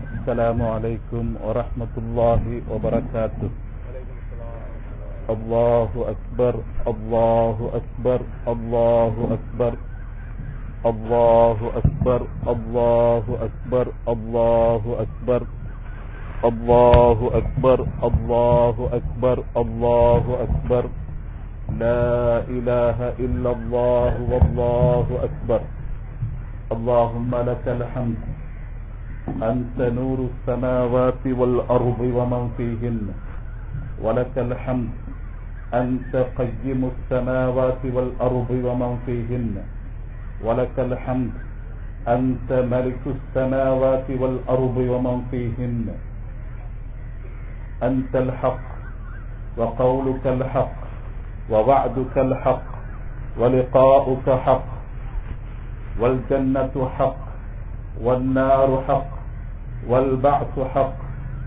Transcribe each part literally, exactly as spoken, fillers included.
السلام عليكم ورحمة الله وبركاته. الله أكبر الله أكبر الله أكبر الله أكبر الله أكبر الله أكبر الله أكبر الله أكبر الله أكبر لا إله إلا الله والله أكبر. اللهم لك الحمد أنت نور السماوات والأرض ومن فيهن، ولك الحمد أنت قيم السماوات والأرض ومن فيهن، ولك الحمد أنت ملك السماوات والأرض ومن فيهن. أنت الحق وقولك الحق ووعدك الحق ولقاؤك حق، والجنة حق والنار حق والبعث حق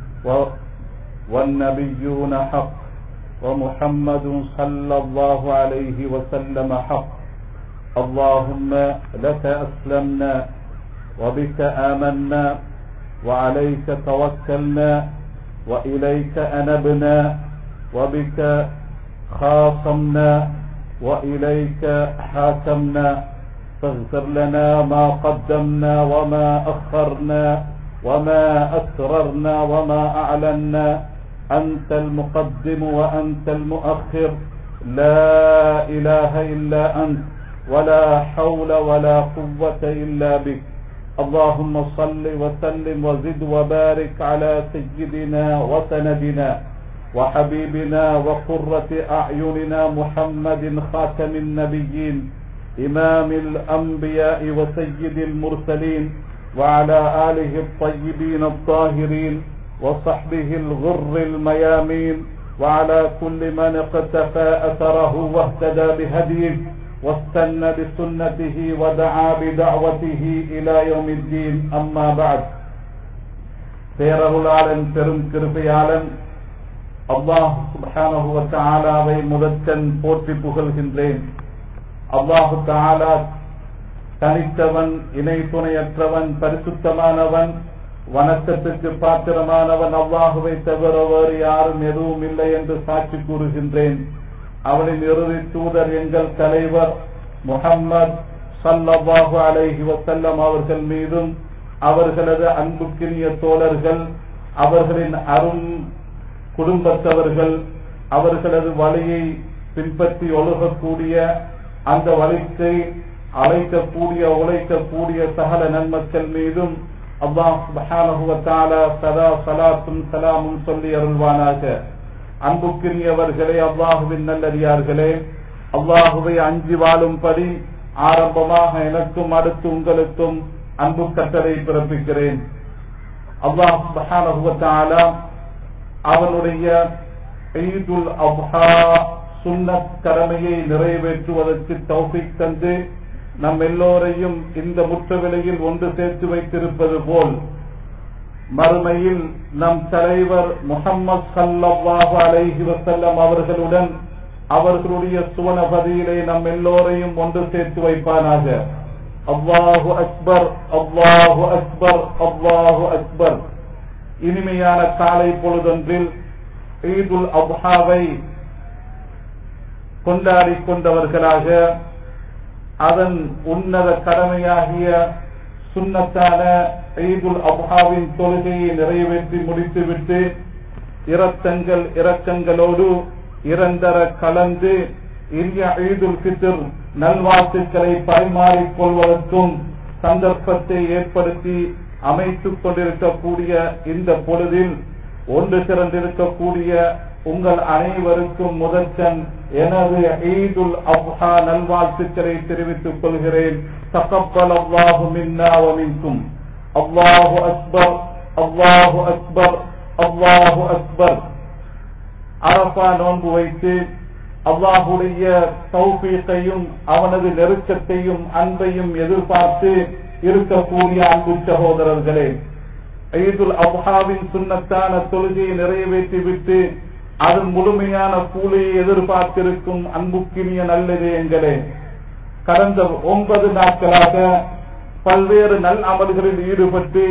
والنبيون حق ومحمد صلى الله عليه وسلم حق. اللهم لك أسلمنا وبك آمنا وعليك توكلنا وإليك أنبنا وبك خاصمنا وإليك حاكمنا، فاغفر لنا ما قدمنا وما أخرنا وما أسررنا وما أعلنا. أنت المقدم وأنت المؤخر، لا إله إلا أنت، ولا حول ولا قوة إلا بك. اللهم صل وسلم وزد وبارك على سيدنا وسندنا وحبيبنا وقرة أعيننا محمد خاتم النبيين إمام الأنبياء وسيد المرسلين، وعلى آله الطيبين الطاهرين وصحبه الغر الميامين، وعلى كل من اقتفى أثره واهتدى بهديه واستنى بسنته ودعا بدعوته إلى يوم الدين. أما بعد. பேரருளாளன் பெரும் கிருபையாளன் அல்லாஹ் சுப்ஹானஹு வ தஆலாவை முதற்கண் போற்றி புகழ்கின்றேன். அல்லாஹு தஆலா தனித்தவன், இணை துணையற்றவன், பரிசுத்தமானவன், வணக்கத்துக்கு பாத்திரமானவன். அல்லாஹுவை தவிர வேறு யாரும் எதுவும் இல்லை என்று சாட்சி கூறுகின்றேன். அவனின் இறுதி தூதர் எங்கள் தலைவர் முஹம்மது ஸல்லல்லாஹு அலைஹி வஸல்லம் அவர்கள் மீதும், அவர்களது அன்புக்கினிய தோழர்கள், அவர்களின் அரும் குடும்பத்தவர்கள், அவர்களது வழியை பின்பற்றி ஒழுகக்கூடிய, அந்த வழிக்கு அழைக்கக்கூடிய உழைக்கக்கூடிய சகல நன்மக்கள் மீதும் அல்லாஹ் சுப்ஹானஹு வ தஆலா சதா ஸலாத்தும் ஸலாமும் சொல்லி அருள்வானாக. அன்புக்கினியவர்களே, அல்லாஹுவின் நல்லடியார்களே, அல்லாஹுவை அஞ்சி வாழும்படி ஆரம்பமாக எனக்கும் அடுத்து உங்களுக்கும் அன்பு கட்டளை பிறப்பிக்கிறேன். அல்லாஹ் சுப்ஹானஹு வ தஆலா அவனுடைய ஈதுல் அத்ஹா சுன்னத் கடமையை நிறைவேற்றுவதற்கு தௌஃபீக் தந்து நம் எல்லோரையும் இந்த முற்றவெளியில் ஒன்று சேர்த்து வைத்திருப்பது போல், மறுமையில் நம் தலைவர் முஹம்மது ஸல்லல்லாஹு அலைஹி வஸல்லம் அவர்களுடன் அவர்களுடைய சுவனபதியிலே நம் எல்லோரையும் ஒன்று சேர்த்து வைப்பானாக. அல்லாஹு அக்பர் அல்லாஹு அக்பர் அல்லாஹு அக்பர். இனிமையான காலை பொழுதொன்றில் ஈதுல் அத்ஹாவை கொண்டாடி கொண்டவர்களாக, அதன் உன்னத கடமையாகிய சுன்னத்தான ஈதுல் அத்ஹாவின் தொழுகையை நிறைவேற்றி முடித்துவிட்டு இரத்தங்கள் இரக்கங்களோடு இரண்டர கலந்து இந்திய ஈதுல் ஃபித்ர் நல்வாழ்த்துக்களை பரிமாறிக் கொள்வதற்கும் சந்தர்ப்பத்தை ஏற்படுத்தி அமைத்துக் கொண்டிருக்கக்கூடிய இந்த பொழுதில் ஒன்று திரண்டிருக்கக்கூடிய உங்கள் அனைவருக்கும் முதற்கண் எனது ஈதுல் அத்ஹா நல்வாழ்த்துக்களை தெரிவித்துக் கொள்கிறேன். தகப்பலல்லாஹு மின்னா வ மின்கும். அல்லாஹு அக்பர் அல்லாஹு அக்பர் அல்லாஹு அக்பர். அரஃபா நோன்பு வைத்து அல்லாஹுடைய தௌஃபீக்கையும் அவனது நெருக்கத்தையும் அன்பையும் எதிர்பார்த்து இருக்கக்கூடிய அன்பு சகோதரர்களே, ஈதுல் அத்ஹாவின் சுன்னத்தான தொழுகையை நிறைவேற்றிவிட்டு அதன் முழுமையான கூலியை எதிர்பார்த்திருக்கும் அன்புக்கினிய நல்லதயங்களே, கடந்த ஒன்பது நாட்களாக பல்வேறு நல் அமல்களில் ஈடுபட்டு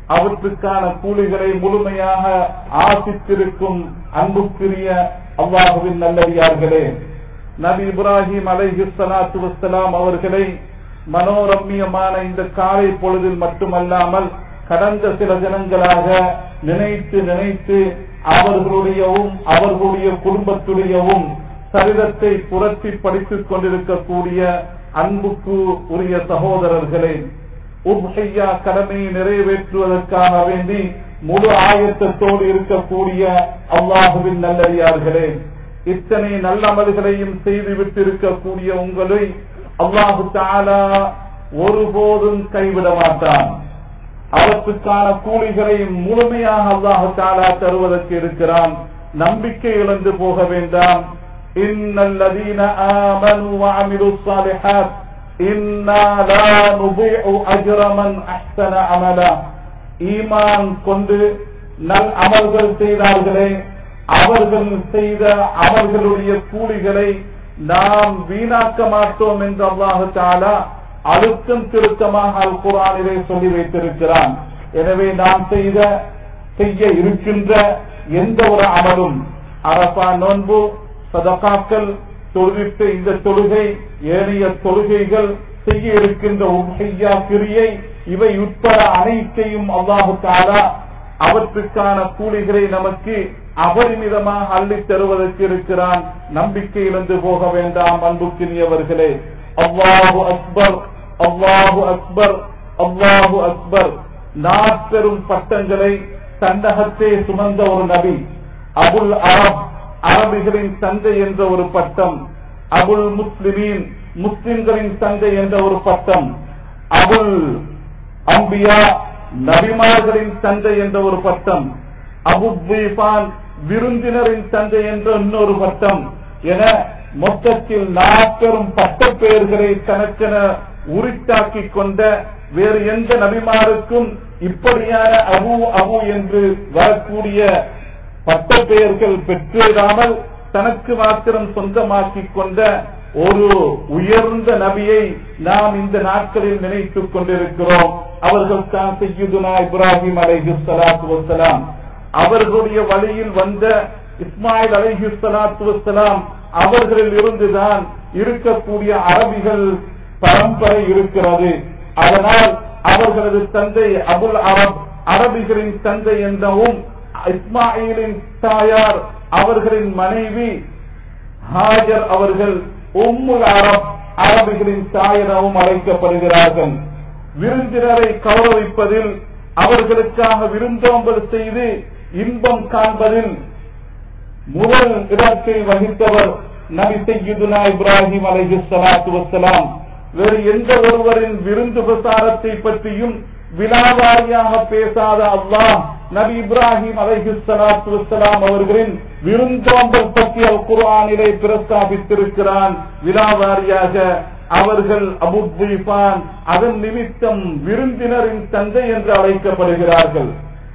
அவற்றுக்கான கூலிகளை முழுமையாக ஆசித்திருக்கும் அன்புக்குரிய அல்லாஹுவின் நல்லடியார்களே, நபி இப்ராஹிம் அலைஹிஸ்ஸலாத்து வஸ்ஸலாம் அவர்களை மனோரம்யமான இந்த காலை பொழுதில் மட்டுமல்லாமல் கடந்த சில தினங்களாக நினைத்து நினைத்து அவர்களுடையவும் அவர்களுடைய குடும்பத்துடையவும் சரிதத்தை புரட்டி படித்துக் கொண்டிருக்கக்கூடிய அன்புக்கு உரிய சகோதரர்களே, உத்ஹியா கடமையை நிறைவேற்றுவதற்காக வேண்டி முழு ஆயத்தத்தோடு இருக்கக்கூடிய அல்லாஹுவின் நல்லடியார்களே, இத்தனை நல்ல அமல்களையும் செய்துவிட்டு இருக்கக்கூடிய உங்களை அல்லாஹு தஆலா ஒருபோதும் கைவிட மாட்டான். அவற்றுக்கான கூலிகளை முழுமையாக அல்லாஹு தஆலா தருவதற்கு இருக்கிறான். நம்பிக்கை இழந்து போக வேண்டாம். இன்னல்லதீன ஆமனு வஅமிலுஸ் ஸாலிஹாத் இன்னா லா நுதீஉ அஜ்ர மன் அஹ்ஸன அமலா. ஈமான் கொண்டு நல் அமல்கள் செய்தார்களே, அவர்கள் செய்த அவர்களுடைய கூலிகளை நாம் வீணாக்க மாட்டோம் என்று அல்லாஹு தஆலா அழுத்தம் திருத்தமாக அல் குர்ஆனிலே சொல்லி வைத்திருக்கிறான். எனவே நாம் செய்த செய்ய இருக்கின்ற எந்த ஒரு அமலும், அரஃபா நோன்பு, சதகாக்கள், தொழுவித்த இந்த தொழுகை, ஏனைய தொழுகைகள், செய்ய இருக்கின்ற உஹ்ஹியா கிரியை, இவை உட்பட அனைத்தையும் அல்லாஹு தஆலா அவற்றுக்கான கூலிகளை நமக்கு அபரிமிதமாக அள்ளித் தருவதற்கு இருக்கிறான். நம்பிக்கை இழந்து போக வேண்டாம் அன்புக்குரியவர்களே. அல்லாஹு அக்பர், அல்லாஹு அக்பர், அல்லாஹு அக்பர். நாற்பெரும் பட்டங்களை தண்டகத்தே சுமந்த ஒரு நபி. அபுல் அரப், அரபிகளின் தந்தை என்ற ஒரு பட்டம். அபுல் முஸ்லிமீன், முஸ்லிம்களின் தந்தை என்ற ஒரு பட்டம். அபுல் அம்பியா, நபிமார்களின் தந்தை என்ற ஒரு பட்டம். அபு துய்பான், விருந்தினரின் தந்தை என்ற இன்னொரு பட்டம் என மொத்தத்தில் நாற்பெரும் பட்ட பெயர்களை தனக்கென உரித்தாக்கிக் கொண்ட வேறு எந்த நபிமாருக்கும் இப்படியான அபு அபு என்று வரக்கூடிய பட்ட பெயர்கள் பெற்றிடாமல் தனக்கு மாத்திரம் சொந்தமாக்கிக் கொண்ட ஒரு உயர்ந்த நபியை நாம் இந்த நாட்களில் நினைத்துக் கொண்டிருக்கிறோம். அவர்கள் தான் சய்யிதுனா இப்ராஹிம் அலைஹிஸ்ஸலாத்து வஸ்ஸலாம். அவர்களுடைய வழியில் வந்த இஸ்மாயில் அலைஹிஸ்ஸலாத்து வஸ்ஸலாம் அவர்களில் இருந்துதான் இருக்கக்கூடிய அரபிகள் பரம்பரை இருக்கிறது. அதனால் அவர்களது தந்தை அபுல் அரப், அரபிகளின் தந்தை என்றவும், இஸ்மாயிலின் தாயார் அவர்களின் மனைவி ஹாஜர் அவர்கள் உம்முல் அரப், அரபிகளின் தாயெனவும் அழைக்கப்படுகிறார்கள். விருந்தினரை கௌரவிப்பதில், அவர்களுக்காக விருந்தோம்பல் செய்து இன்பம் காண்பதில் முதல் இடத்தை வகித்தவர் நபி சய்யிதுனா இப்ராஹிம் அலைஹிஸ்ஸலாத்து வஸ்ஸலாம். வேறு எந்த ஒருவரின் விருந்து பிரசாரத்தை பற்றியும் விலாவாரியாக பேசாத அல்லாஹ் நபி இப்ராஹிம் அலைஹிஸ்ஸலாத்து வஸ்ஸலாம் அவர்களின் விருந்தோம்பல் பற்றி அல் குர்ஆனிலே பிரஸ்தாபித்திருக்கிறான். விலாவாரியாக அவர்கள் அபு துய்பான், அதன் நிமித்தம் விருந்தினரின் தந்தை என்று அழைக்கப்படுகிறார்கள்.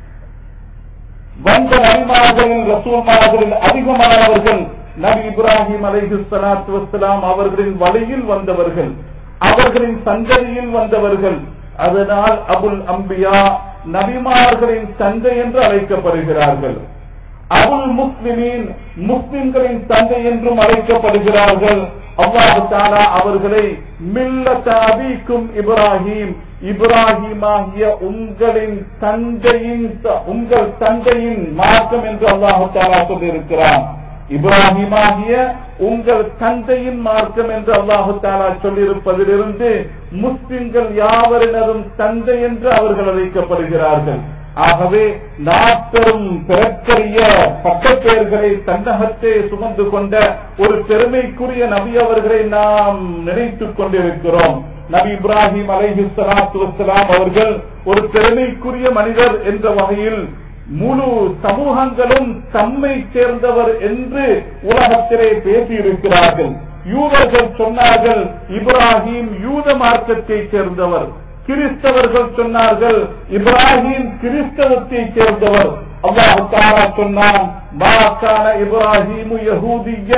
வந்த நபிமார்களின் ரசூல்மார்களில் அதிகமானவர்கள் நபி இப்ராஹிம் அலைஹிஸ்ஸலாத்து வஸ்ஸலாம் அவர்களின் வழியில் வந்தவர்கள், அவர்களின் சந்ததியில் வந்தவர்கள். அதனால் அபுல் அம்பியா, நபிமார்களின் தந்தை என்று அழைக்கப்படுகிறார்கள். அபுல் முஸ்லிமீன், முஸ்லிம்களின் தந்தை என்றும் அழைக்கப்படுகிறார்கள். அல்லாஹ் தஆலா அவர்களை மில்லத் அபீக்கும் இப்ராஹிம், இப்ராஹிமாகிய உங்களின் தந்தையின் உங்கள் தந்தையின் மார்க்கம் என்று அல்லாஹ் தஆலா சொல்லியிருக்கிறார். இப்ராஹிமாகிய உங்கள் தந்தையின் மார்க்கம் என்று அல்லாஹ் தஆலா சொல்லியிருப்பதிலிருந்து முஸ்லிம்கள் யாவரினரும் தந்தை என்று அவர்கள் அழைக்கப்படுகிறார்கள். ஆகவே நாற்பெரும் பிறக்கரிய பட்டப்பெயர்களை தன்னகத்தே சுமந்து கொண்ட ஒரு பெருமைக்குரிய நபி அவர்களை நாம் நினைத்துக் கொண்டிருக்கிறோம். நபி இப்ராஹிம் அலைஹிஸ்ஸலாத்து வஸ்ஸலாம் அவர்கள் ஒரு பெருமைக்குரிய மனிதர் என்ற வகையில் முழு சமூகங்களும் தம்மை சேர்ந்தவர் என்று உலகத்திலே பேசியிருக்கிறார்கள். யூதர்கள் சொன்னார்கள் இப்ராஹிம் யூத மார்க்கத்தை சேர்ந்தவர், கிறிஸ்தவர்கள் சொன்னார்கள் இப்ராஹிம் கிறிஸ்தவத்தை சேர்ந்தவர். அல்லாஹ் தஆலா சொன்னான், மா கான இப்ராஹிம் யஹூதியன்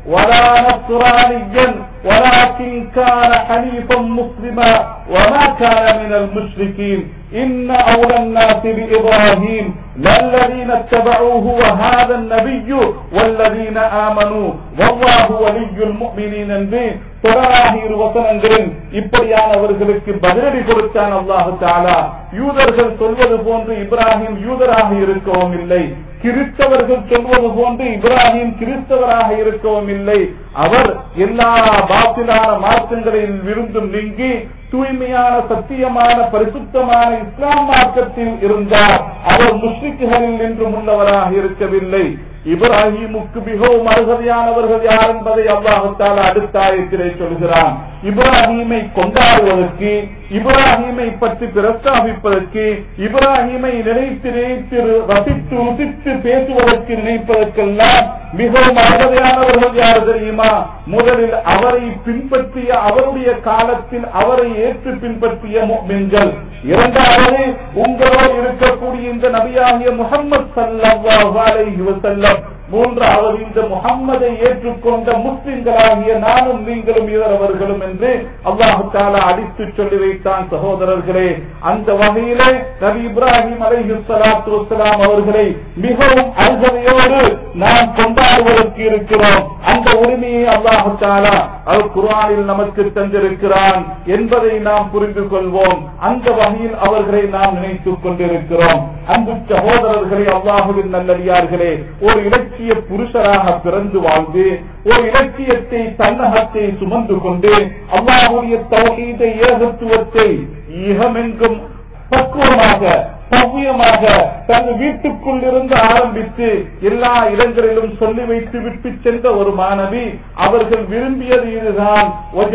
ولا نصرانيا ولكن كان حنيفا مسلما وما كان من المشركين إن أولى الناس بإبراهيم للذين اتبعوه وهذا النبي والذين آمنوا والله ولي المؤمنين என்று தொள்ளாயிரம் வசனங்களில் இப்படியானவர்களுக்கு பதிலடி கொடுத்தான் அல்லாஹ் தஆலா. யூதர்கள் சொல்வது போன்று இப்ராஹிம் யூதராக இருக்கவும் இல்லை, கிறிஸ்தவர்கள் சொல்வது போன்று இப்ராஹிம் கிறிஸ்தவராக இருக்கவும் இல்லை. அவர் எல்லா பாத்திலான மார்க்கங்களில் விருந்தும் நீங்கி தூய்மையான சத்தியமான பரிசுத்தமான இஸ்லாம் மார்க்கத்தில் இருந்தார். அவர் முஸ்லிம்களில் என்றும் உள்ளவராக இருக்கவில்லை. இப்ராஹிமுக்கு மிகவும் அருகதையானவர்கள் யார் என்பதை அல்லாஹ் தஆலா அடுத்த ஆயத்திலே சொல்கிறான். இப்ராஹிமை கொண்டாடுவதற்கு, இப்ராஹிமை பற்றி பிரஸ்தாபிப்பதற்கு, இப்ராஹிமை நினைத்து நினைத்து ரசித்து ருசித்து பேசுவதற்கு நினைப்பதற்கெல்லாம் மிகவும் அருகதையானவர்கள் யார் தெரியுமா? முதலில் அவரை பின்பற்றிய, அவருடைய காலத்தில் அவரை ஏற்று பின்பற்றிய முஃமின்கள். இரண்டாவது, உங்களோடு இருக்கக்கூடிய இந்த நபியாகிய முஹம்மது ஸல்லல்லாஹு அலைஹி வஸல்லம். மூன்றாவது, இந்த முஹம்மதை ஏற்றுக்கொண்ட முஸ்லிம்களாகிய நானும் நீங்களும் இதரவர்களும் என்று அல்லாஹ் தஆலா அடித்து சொல்லி வைத்தான். சகோதரர்களே, அந்த வகையிலே நபி இப்ராஹிம் அலைஹிஸ்ஸலாத்து வஸ்ஸலாம் அவர்களை மிகவும் அருகதையோடு நாம் கொண்டாடுவதற்கு இருக்கிறோம். அந்த உரிமையை அல்லாஹ் தஆலா அல் குர்ஆனில் நமக்கு தந்திருக்கிறான் என்பதை நாம் புரிந்து கொள்வோம். அந்த வகையில் அவர்களை நாம் நினைத்துக் கொண்டிருக்கிறோம். அன்பு சகோதரர்களே, அல்லாஹுவின் நல்லடியார்களே, ஒரு இலட்சிய புருஷராக பிறந்து வாழ்ந்து ஒரு இலட்சியத்தை தன்னகத்தை சுமந்து கொண்டு அல்லாஹ்வுடைய தௌஹீதை ஏகத்துவத்தை இஹமெங்கும் பக்குவமாக சவ்யமாக தன் வீட்டுக்குள் இருந்து ஆரம்பித்து எல்லா இடங்களிலும் சொல்லி வைத்து விட்டு சென்ற ஒரு மாணவி. அவர்கள் விரும்பியது இதுதான்,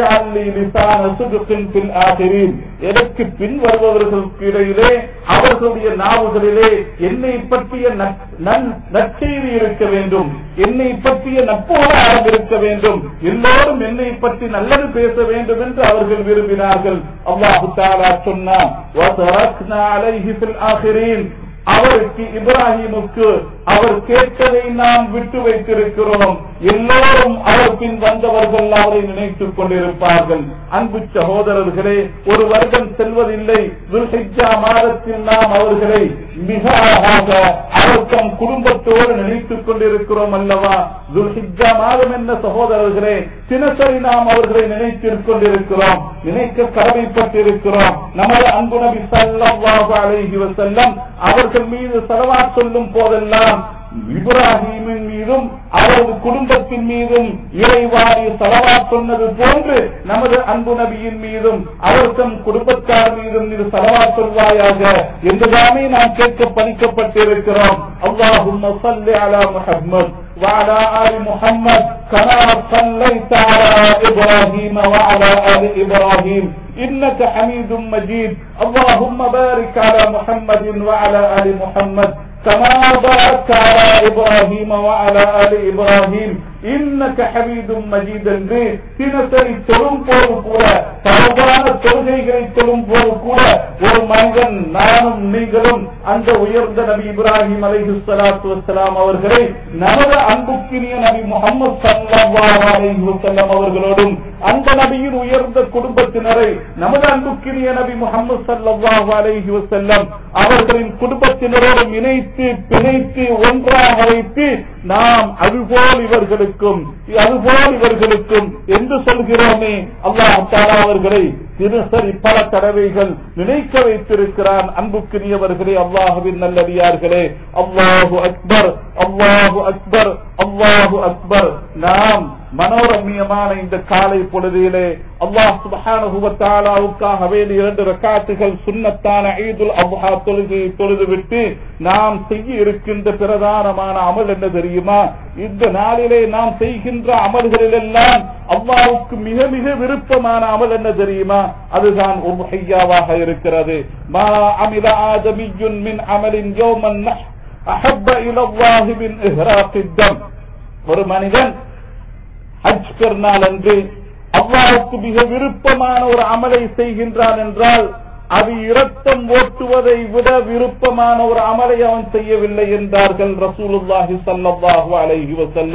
எனக்கு பின் வருபவர்களுக்கு இடையிலே அவர்களுடைய நாவுகளிலே என்னை பற்றிய நற்செய்தி இருக்க வேண்டும், என்னை பற்றிய நட்போடாரம் இருக்க வேண்டும், எல்லோரும் என்னை பற்றி நல்லது பேச வேண்டும் என்று அவர்கள் விரும்பினார்கள். அல்லாஹ் தஆலா சொன்னார், அவருக்கு இப்ராஹிமுக்கு அவர் கேட்டதை நாம் விட்டு வைத்திருக்கிறோம். எல்லோரும் அவர் பின் வந்தவர்கள் அவரை நினைத்துக் கொண்டிருப்பார்கள். அன்பு சகோதரர்களே, ஒரு வருடம் செல்வதில்லை, துல்ஹிஜ்ஜா மாதத்தில் நாம் அவர்களை மிக அழகாக அவர் தம் குடும்பத்தோடு நினைத்துக் கொண்டிருக்கிறோம் அல்லவா? துல்ஹிஜ்ஜா மாதம் என்ன சகோதரர்களே, தினசரி நாம் அவர்களை நினைத்துக் கொண்டிருக்கிறோம், நினைக்க கடமைப்பட்டிருக்கிறோம். நமது அன்பு நபி ஸல்லல்லாஹு அலைஹி வஸல்லம் அவர்கள் மீது ஸலவாத் சொல்லும் போதெல்லாம் இப்ராஹிமின் மீதும் அவரது குடும்பத்தின் மீதும் இறைவாரி ஸலவாத் சொன்னது போன்று நமது அன்பு நபியின் மீதும் அவர் தம் குடும்பத்தார் மீதும் இது ஸலவாத் சொல்வாயாக என்றுதானே நாம் கேட்க பணிக்கப்பட்டிருக்கிறோம். அல்லாஹும்ம ஸல்லி அலா முஹம்மத் وعلى آل محمد كما صليت على إبراهيم وعلى آل إبراهيم إنك حميد مجيد. اللهم بارك على محمد وعلى آل محمد كما باركت على إبراهيم وعلى آل إبراهيم إنك حميد مجيد. என்று தினசரி தொழும் போது கூட, சாதாரண தொழுகைகளை தொழும் போது கூட ஒரு மனிதன், நானும் நீங்களும் அந்த உயர்ந்த நபி இப்ராஹிம் அலைஹிஸ்ஸலாத்து வஸ்ஸலாம் அவர்களை நமது அன்புக்கினிய நபி முஹம்மது ஸல்லல்லாஹு அலைஹி வஸல்லம் அவர்களோடும் அந்த நபியின் உயர்ந்த குடும்பத்தினரை நமது அன்புக்கினிய நபி முஹம்மது ஸல்லல்லாஹு அலைஹி வஸல்லம் அவர்களின் குடும்பத்தினரோடும் இணைத்து பிணைத்து ஒன்றாக வைத்து நாம் அதுபோல் இவர்களுக்கும் அதுபோல் இவர்களுக்கும் என்று சொல்கிறோமே, அல்லாஹ் தஆலா அவர்களை தினசரி பல தடவைகள் நினைக்க வைத்திருக்கிறான். அன்புக்குரியவர்களே, அல்லாஹுவின் நல்லடியார்களே, அல்லாஹு அக்பர், அல்லாஹு அக்பர், அல்லாஹு அக்பர். நாம் மனோரம்யமான இந்த காலை பொழுதிலே அல்லாஹ் சுப்ஹானஹு வ தஆலாவுக்காக வேண்டி இரண்டு ரக்காத்துகள் சுன்னத்தான ஈதுல் அத்ஹா தொழுகையை தொழுதுவிட்டு நாம் செய்ய இருக்கின்ற பிரதானமான அமல் என்ன தெரியுமா? இந்த நாளிலே நாம் செய்கின்ற அமல்களிலெல்லாம் அல்லாஹ்வுக்கு மிக மிக விருப்பமான அமல் என்ன தெரியுமா? அதுதான் உம்ஹிய்யாவாக இருக்கிறது. மா அமில ஆதமியுன் மின் அமலின் யௌமன் அஹப்ப இலல்லாஹி மின் இஹ்ராகித் தம். ஒரு மனிதன் ஹஜ் பெருநாள் அன்று அல்லாஹ்வுக்கு மிக விருப்பமான ஒரு அமலை செய்கின்றான் என்றால் அது இரத்தம் ஓட்டுவதை விட விருப்பமான ஒரு அமலை அவன் செய்யவில்லை என்றார்கள் ரசூலுல்லாஹி ஸல்லல்லாஹு அலைஹி வஸல்லம்.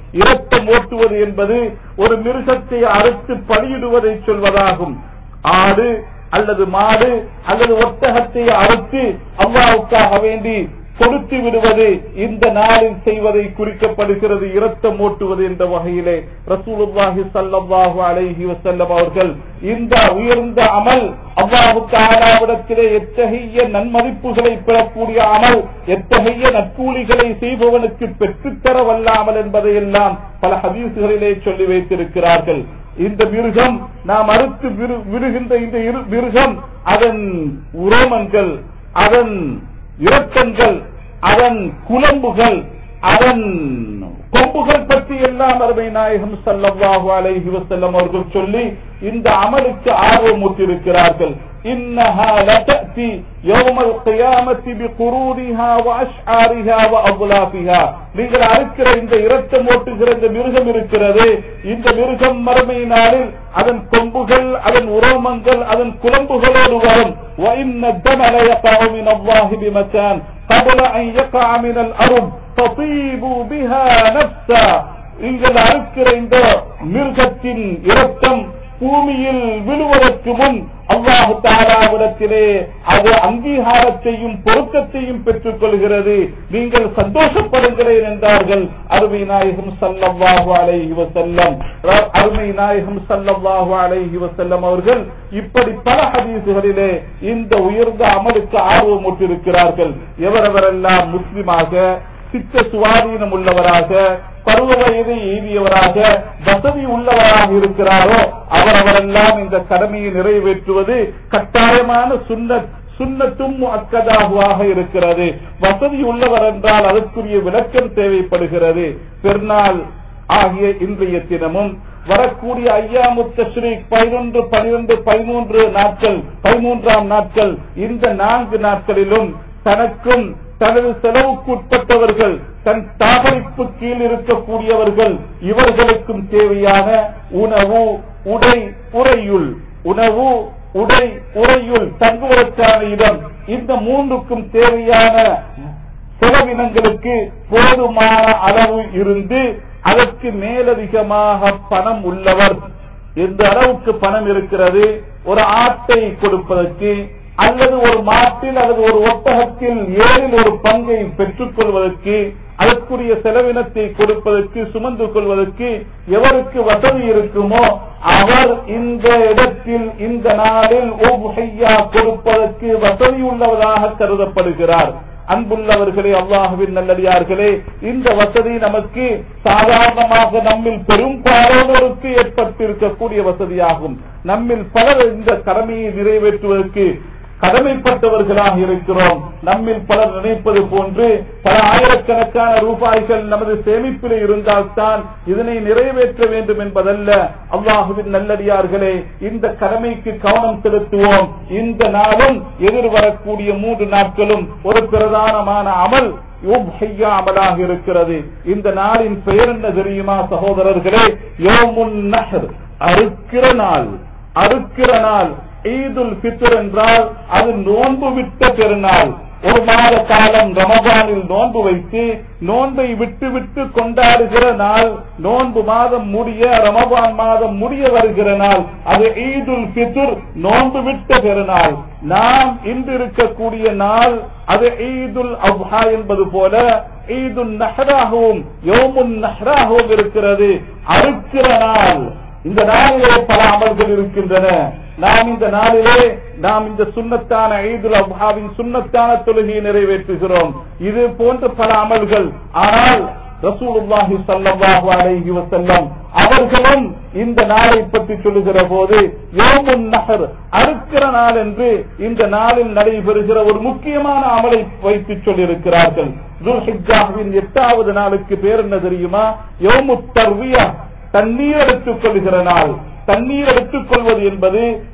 இரத்தம் ஓட்டுவது என்பது ஒரு மிருகத்தை அறுத்து பலியிடுவதை சொல்வதாகும். ஆடு அல்லது மாடு அல்லது ஒட்டகத்தை அறுத்து அல்லாஹ்வுக்காக வேண்டி கொடுத்து விடுவது இந்த நாளில் செய்வதை குறிக்கப்படுகிறது. இரத்தம் ஓட்டுவது என்ற வகையிலே ரசூலுல்லாஹி ஸல்லல்லாஹு அலைஹி வஸல்லம் அவர்கள் இந்த உயர்ந்த அமல் அல்லாஹ் தஆலாவிடத்திலே எத்தகைய நன்மதிப்புகளை பெறக்கூடிய அமல், எத்தகைய நற்கூலிகளை செய்பவனுக்கு பெற்றுத்தர வல்ல அமல் என்பதை எல்லாம் பல ஹதீஸ்களிலே சொல்லி வைத்திருக்கிறார்கள். இந்த மிருகம் நாம் அறுத்து விடுகின்ற இந்த மிருகம் அதன் உரோமங்கள், அதன் இரக்கங்கள், அதன் குலம்புகள், அதன் கொம்புகள் பற்றி எல்லாம் அருமை நாயகம் ஸல்லல்லாஹு அலைஹி வஸல்லம் அவர்கள் சொல்லி இந்த அமலுக்கு ஆர்வமூட்டியிருக்கிறார்கள். இன்னஹா லதஅதி யௌமல் கியாமத்தி பிகுரூரிஹா வஅஷ்ஆரிஹா வஅضلافஹா. நீங்கள் அறுக்கிற இந்த இரத்தம் ஓட்டுகிற இந்த மிருகம் இருக்கிறது, இந்த மிருகம் மறுமை நாளில் அதன் கொம்புகள், அதன் உரோமங்கள், அதன் குலம்புகளோடு வரும். وَإِنَّ الدَّمَ لَيَقَعُ مِنَ اللَّهِ بِمَكَانٍ قَبْلَ أَنْ يَقَعَ مِنَ الْأَرْضِ فَطِيبُوا بِهَا نَفْسًا. நீங்கள் அறுக்கிற இந்த மிருகத்தின் இரத்தம் பூமியில் விழுவதற்கு முன் அல்லாஹ் தஆலாவிடத்திலே அது அங்கீகாரத்தையும் பொருத்தத்தையும் பெற்றுக் கொள்கிறது. நீங்கள் சந்தோஷப்படுகிறேன் என்றார்கள் அருமை நாயகம் ஸல்லல்லாஹு அலைஹி வஸல்லம். அருமை நாயகம் ஸல்லல்லாஹு அலைஹி வஸல்லம் அவர்கள் இப்படி பல ஹதீஸ்களிலே இந்த உயர்ந்த அமலுக்கு ஆர்வமூட்டியிருக்கிறார்கள். எவரெவரெல்லாம் முஸ்லிமாக, சித்த சுவாதீனம் உள்ளவராக, பருவ வயதை எய்தியவராக, வசதி உள்ளவராக இருக்கிறாரோ அவரவரெல்லாம் இந்த கடமையை நிறைவேற்றுவது கட்டாயமான சுன்னத் சுன்னத்தும் முஅக்கதாவாக இருக்கிறது. வசதி உள்ளவர் என்றால் அதற்குரிய விளக்கம் தேவைப்படுகிறது. பெருநாள் ஆகிய இன்றைய தினமும் வரக்கூடிய ஐயாமு தஷ்ரீக் பதினொன்று பனிரெண்டு பதிமூன்று நாட்கள் பதிமூன்றாம் நாட்கள் இந்த நான்கு நாட்களிலும் தனக்கும் தனது செலவுக்கு உட்பட்டவர்கள், தன் தாபரிப்பு கீழ் இருக்கக்கூடியவர்கள், இவர்களுக்கும் தேவையான உணவு, உடை, உறையுள், உணவு, உடை, உறையுள், தங்குவதற்கான இடம், இந்த மூன்றுக்கும் தேவையான செலவினங்களுக்கு போதுமான அளவு இருந்து அதற்கு மேலதிகமாக பணம் உள்ளவர், எந்த அளவுக்கு பணம் இருக்கிறது, ஒரு ஆட்டை கொடுப்பதற்கு அல்லது ஒரு மாட்டில் அல்லது ஒரு ஒட்டகத்தில் ஏழில் ஒரு பங்கை பெற்றுக் கொள்வதற்கு, அதற்குரிய செலவினத்தை கொடுப்பதற்கு, சுமந்து கொள்வதற்கு எவருக்கு வசதி இருக்குமோ அவர் இந்த இடத்தில் இந்த நாளில் உஹய்யா கொடுப்பதற்கு வசதி உள்ளவராக கருதப்படுகிறார். அன்புள்ளவர்களே, அல்லாஹ்வின் நல்லடியார்களே, இந்த வசதி நமக்கு சாதாரணமாக நம்மில் பெரும்பாலானோருக்கு ஏற்பட்டிருக்கக்கூடிய வசதியாகும். நம்மில் பலர் இந்த கடமையை நிறைவேற்றுவதற்கு கடமைப்பட்டவர்களாக இருக்கிறோம். நம்மில் பலர் நினைப்பது போன்று பல ஆயிரக்கணக்கான ரூபாய்கள் நமது சேமிப்பில் இருந்தால்தான் இதனை நிறைவேற்ற வேண்டும் என்பதல்ல. அல்லாஹுவின் நல்லடியார்களே, இந்த கடமைக்கு கவனம் செலுத்துவோம். இந்த நாளும் எதிர்வரக்கூடிய மூன்று நாட்களும் ஒரு பிரதானமான அமல் அமலாக இருக்கிறது. இந்த நாளின் பெயர் என்ன தெரியுமா சகோதரர்களே? யௌமுன் நஹர், அறுக்கிற நாள். அறுக்கிற நாள். ஈதுல் ஃபித்ர் என்றால் அது நோன்பு விட்ட பெருநாள். ஒரு மாத காலம் ரமபானில் நோன்பு வைத்து நோன்பை விட்டு விட்டு கொண்டாடுகிற நாள், நோன்பு மாதம் முடிய ரமபான் மாதம் முடிய வருகிற நாள், அது ஈதுல் ஃபித்ர், நோன்பு விட்ட பெருநாள். நாம் இன்று இருக்கக்கூடிய நாள் அது ஈதுல் அத்ஹா என்பது போல ஈதுல் நஹ்ராகவும் யௌமுன் நஹ்ராகவும் இருக்கிறது, அறுக்கிற நாள். இந்த நாளிலே பல அமல்கள் இருக்கின்றன. நாம் இந்த நாளிலே நாம் இந்த சுன்னத்தான ஈதுல் அத்ஹாவின் சுன்னத்தான தொழுகையை நிறைவேற்றுகிறோம். இது போன்ற பல அமல்கள். ஆனால் ரசூலுல்லாஹி ஸல்லல்லாஹு அலைஹி வஸல்லம் அவர்களும் இந்த நாளை பற்றி சொல்லுகிற போது யௌமுன் நஹர், அறுக்கிற நாள் என்று இந்த நாளில் நடைபெறுகிற ஒரு முக்கியமான அமலை வைத்து சொல்லியிருக்கிறார்கள். துல்ஹிஜ்ஜாவின் எட்டாவது நாளுக்கு பேர் என்ன தெரியுமா? யௌமுத் தர்வியா, தண்ணீர் எடுத்துக் கொள்கிற நாள். தண்ணீர் எடுத்துக் கொள்வது என்பது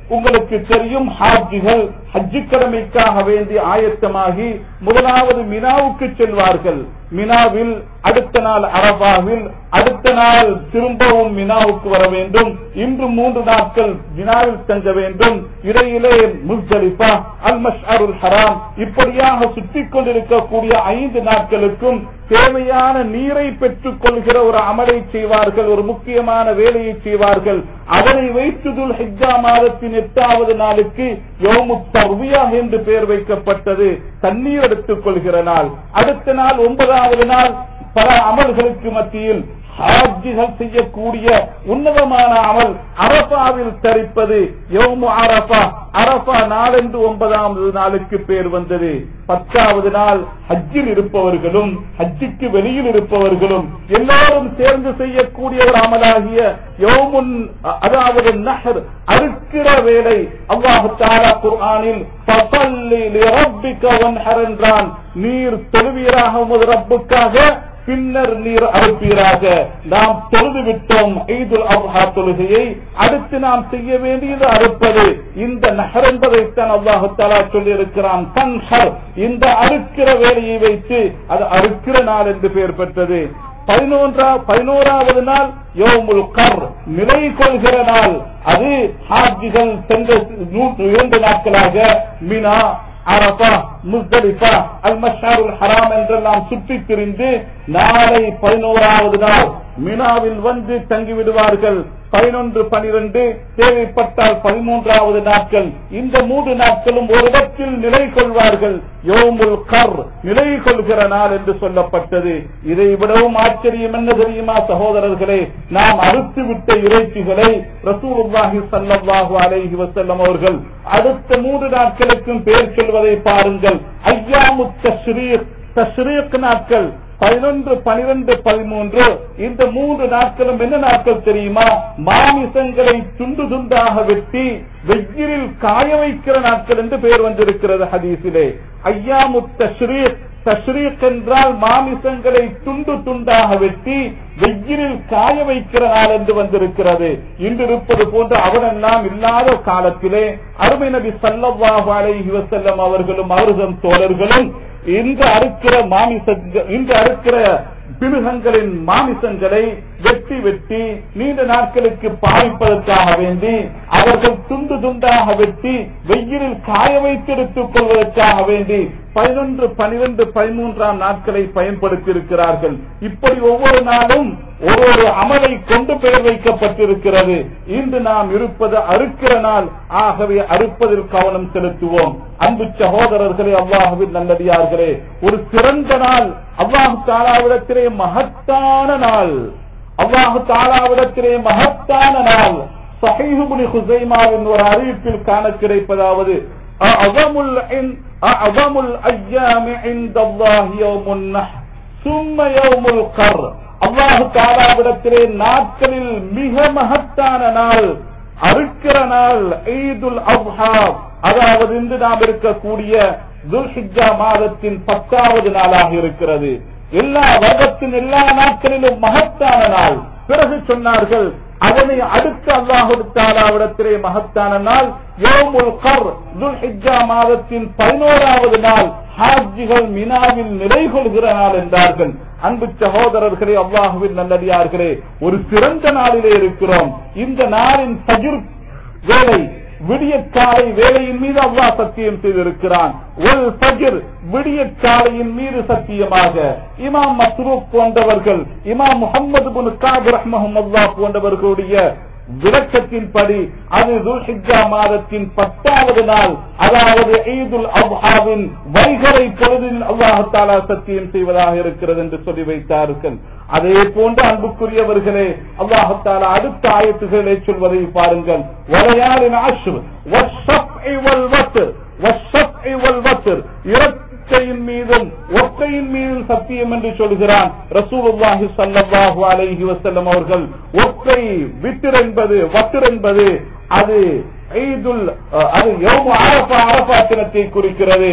உங்களுக்கு தெரியும், ஹாஜிகள் ஹஜ்ஜு கடமைக்காக வேண்டி ஆயத்தமாகி முதலாவது மினாவுக்கு செல்வார்கள். மினாவில் அடுத்த நாள் அரபாவில், அடுத்த நாள் திரும்பவும் மினாவுக்கு வர வேண்டும். இன்று மூன்று நாட்கள் மினாவில் தங்க வேண்டும். இடையிலே முஸ்தலிஃபா, அல் மஷ்அருல் ஹராம், இப்படியாக சுற்றிக் கொண்டிருக்கக்கூடிய ஐந்து நாட்களுக்கும் தேவையான நீரை பெற்றுக் கொள்கிற ஒரு அமலை செய்வார்கள், ஒரு முக்கியமான வேலையை செய்வார்கள். அதனை வைத்து துல் ஹிஜ்ஜா மாதத்தின் எட்டாவது நாளுக்கு யௌமு தர்வியா என்று பெயர் வைக்கப்பட்டது, தண்ணீர் எடுத்துக் கொள்கிற நாள். அடுத்த நாள் ஒன்பதாவது நாள் பல அமல்களுக்கு மத்தியில் ஹாஜிகள் செய்யக்கூடிய உன்னதமான அமல் அரபாவில் தரிப்பது, யௌமு அரபா. அரபா நாளென்று ஒன்பதாவது நாளுக்கு பேர் வந்தது. பத்தாவது நாள் ஹஜ்ஜில் இருப்பவர்களும் ஹஜ்ஜுக்கு வெளியில் இருப்பவர்களும் எல்லாரும் சேர்ந்து செய்யக்கூடிய ஒரு அமலாகிய யௌமுன், அதாவது நஹர், அறுக்கிற வேலை. அல்லாஹ் தஆலா குர்ஆனில் ஃபஸல்லி லிரப்பிக வன்ஹர் என்றான். நீர் தொழுவீராக உமது ரப்புக்காக, பின்னர் நீர் அறுப்பீராக. நாம் தொழுது விட்டோம் ஈதுல் அத்ஹா தொழுகையை, அடுத்து நாம் செய்ய வேண்டியது அறுப்பது. இந்த நஹர் என்பதைத்தான் அல்லாஹ் தஆலா சொல்லி இருக்கிறான். தன்ஹர், இந்த அறுக்கிற வேலையை வைத்து அது அறுக்கிற நாள் என்று பெயர் பெற்றது. பதினொன்றா பதினோராவது நாள் யௌமுல் கர், நிலை கொள்கிற நாள். அது ஹாஜிகள் சென்ற இரண்டு நாட்களாக Mina, Arafa, Muzdalifa, Al Masharul Haram என்றெல்லாம் சுற்றி திரிந்து நாளை பதினோராவது நாள் மினாவில் வந்து தங்கிவிடுவார்கள். பதினொன்று பனிரெண்டு தேவைப்பட்டால் பதிமூன்றாவது நாட்கள், இந்த மூன்று நாட்களும் ஒரு இடத்தில் நிலை கொள்வார்கள். யௌமுல் கர், நிலை கொள்கிற நாள் என்று சொல்லப்பட்டது. இதை விடவும் ஆச்சரியம் என்ன தெரியுமா சகோதரர்களே? நாம் அறுத்துவிட்ட இறைச்சிகளை ரசூலுல்லாஹி ஸல்லல்லாஹு அலைஹி வஸல்லம் அவர்கள் அடுத்த மூன்று நாட்களுக்கும் பெயர் சொல்வதை பாருங்கள். அய்யாமுத் தஷ்ரீக், தஷ்ரீக் நாட்கள் பதினொன்று பனிரெண்டு பதிமூன்று. இந்த மூன்று நாட்களும் என்ன நாட்கள் தெரியுமா? மாமிசங்களை துண்டு துண்டாக வெட்டி வெயிலில் காய வைக்கிற நாட்கள் என்று பெயர் வந்திருக்கிறது ஹதீஸிலே. அய்யாமுத் தஷ்ரீக், தஷ்ரீக் என்றால் மாமிசங்களை துண்டு துண்டாக வெட்டி வெயிலில் காய வைக்கிற நாள் என்று வந்திருக்கிறது. இன்று இருப்பது போன்ற அவனெல்லாம் இல்லாத காலத்திலே அருமை நபி ஸல்லல்லாஹு அலைஹி வஸல்லம் அவர்களும் அவர்தம் தோழர்களும் இந்த அறுக்கிற மாமிசங்கள், இந்த அறுக்கிற பிருகங்களின் மாமிசங்களை வெட்டி வெட்டி நீண்ட நாட்களுக்கு பாவிப்பதற்காக வேண்டி அவர்கள் துண்டு துண்டாக வெட்டி வெயிலில் காய வைத்தெடுத்துக் கொள்வதற்காக வேண்டி பதினொன்று பனிரெண்டு பதிமூன்றாம் நாட்களை பயன்படுத்தி இருக்கிறார்கள். இப்படி ஒவ்வொரு நாளும் ஒரு ஒரு அமலை கொண்டு பெயர் வைக்கப்பட்டிருக்கிறது. இன்று நாம் இருப்பது அறுக்கிற நாள். ஆகவே அறுப்பதில் கவனம் செலுத்துவோம். அன்பு சகோதரர்களே, அல்லாஹ்வின் நல்லடியார்களே, ஒரு சிறந்த நாள், அல்லாஹ் தஆலாவிடத்திலே மகத்தான நாள், அல்லாஹ் தஆலாவிடத்திலே மகத்தான நாள். ஸஹீஹ் இப்னு ஹுஸைமாவின் ஒரு அறிவிப்பில் காண கிடைப்பதாவது, அஅஸமுல் அஅஸமுல் அய்யாமி இன்தல்லாஹி யௌமுன் நஹர் சும்ம யௌமுல் கர். அல்லாஹ் தஆலாவிடத்திலே நாட்களில் மிக மகத்தான நாள் அறுக்கிற நாள் ஈதுல் அத்ஹா, அதாவது இன்று நாம் இருக்கக்கூடிய துல் ஹிஜ்ஜா மாதத்தின் பத்தாவது நாளாக இருக்கிறது. எல்லா வருடத்தின் எல்லா நாட்களிலும் மகத்தான நாள். பிறகு சொன்னார்கள், அதனை அடுத்த அல்லாஹ் தஆலாவிடத்திலே மகத்தான நாள் யௌமுல் கர், துல் ஹிஜ்ஜா மாதத்தின் பதினோராவது நாள், ஹாஜிகள் மினாவில் நிலை கொள்கிற நாள் என்றார்கள். அன்பு சகோதரர்களே, அல்லாஹ்வின் நல்லடியார்களே, ஒரு சிறந்த நாளிலே இருக்கிறோம். இந்த நாளின் ஃபஜ்ர் வேலை, விடிய காலை வேலையின் மீது அல்லாஹ் சத்தியம் செய்திருக்கிறான். ஒல் ஃபஜ்ர், விடிய காலையின் மீது சத்தியமாக. இமாம் மஸ்ரூக் போன்றவர்கள், இமாம் முஹம்மது இப்னு கஅப் ரஹ்மஹுல்லாஹ் போன்றவர்களுடைய விளக்கத்தின்படி அது துல் ஹிஜ்ஜா மாதத்தின் பத்தாவது நாள், அதாவது ஈதுல் அத்ஹாவின் வைகறை பொழுதில் அல்லாஹ் தஆலா சத்தியம் செய்வதாக இருக்கிறது என்று சொல்லி வைத்தார்கள். அதே போன்று அன்புக்குரியவர்களே, அல்லாஹ் தஆலா அடுத்த ஆயத்துகளை சொல்வதை பாருங்கள். வலயாலின் அஷ்ர் வஷ்ஷஃப்இ வல் வத்ர், வஷ்ஷஃப்இ வல் வத்ர், இரட்டையின் மீதும் ஒற்றையின் மீதும் சத்தியம் என்று சொல்கிறான் ரசூலுல்லாஹி ஸல்லல்லாஹு அலைஹி வஸல்லம் அவர்கள். ஒற்றை வித்ர் என்பது, வத்ர் என்பது அது ஈதுல் அது யௌமு அரஃபா அரஃபா தினத்தை குறிக்கிறது.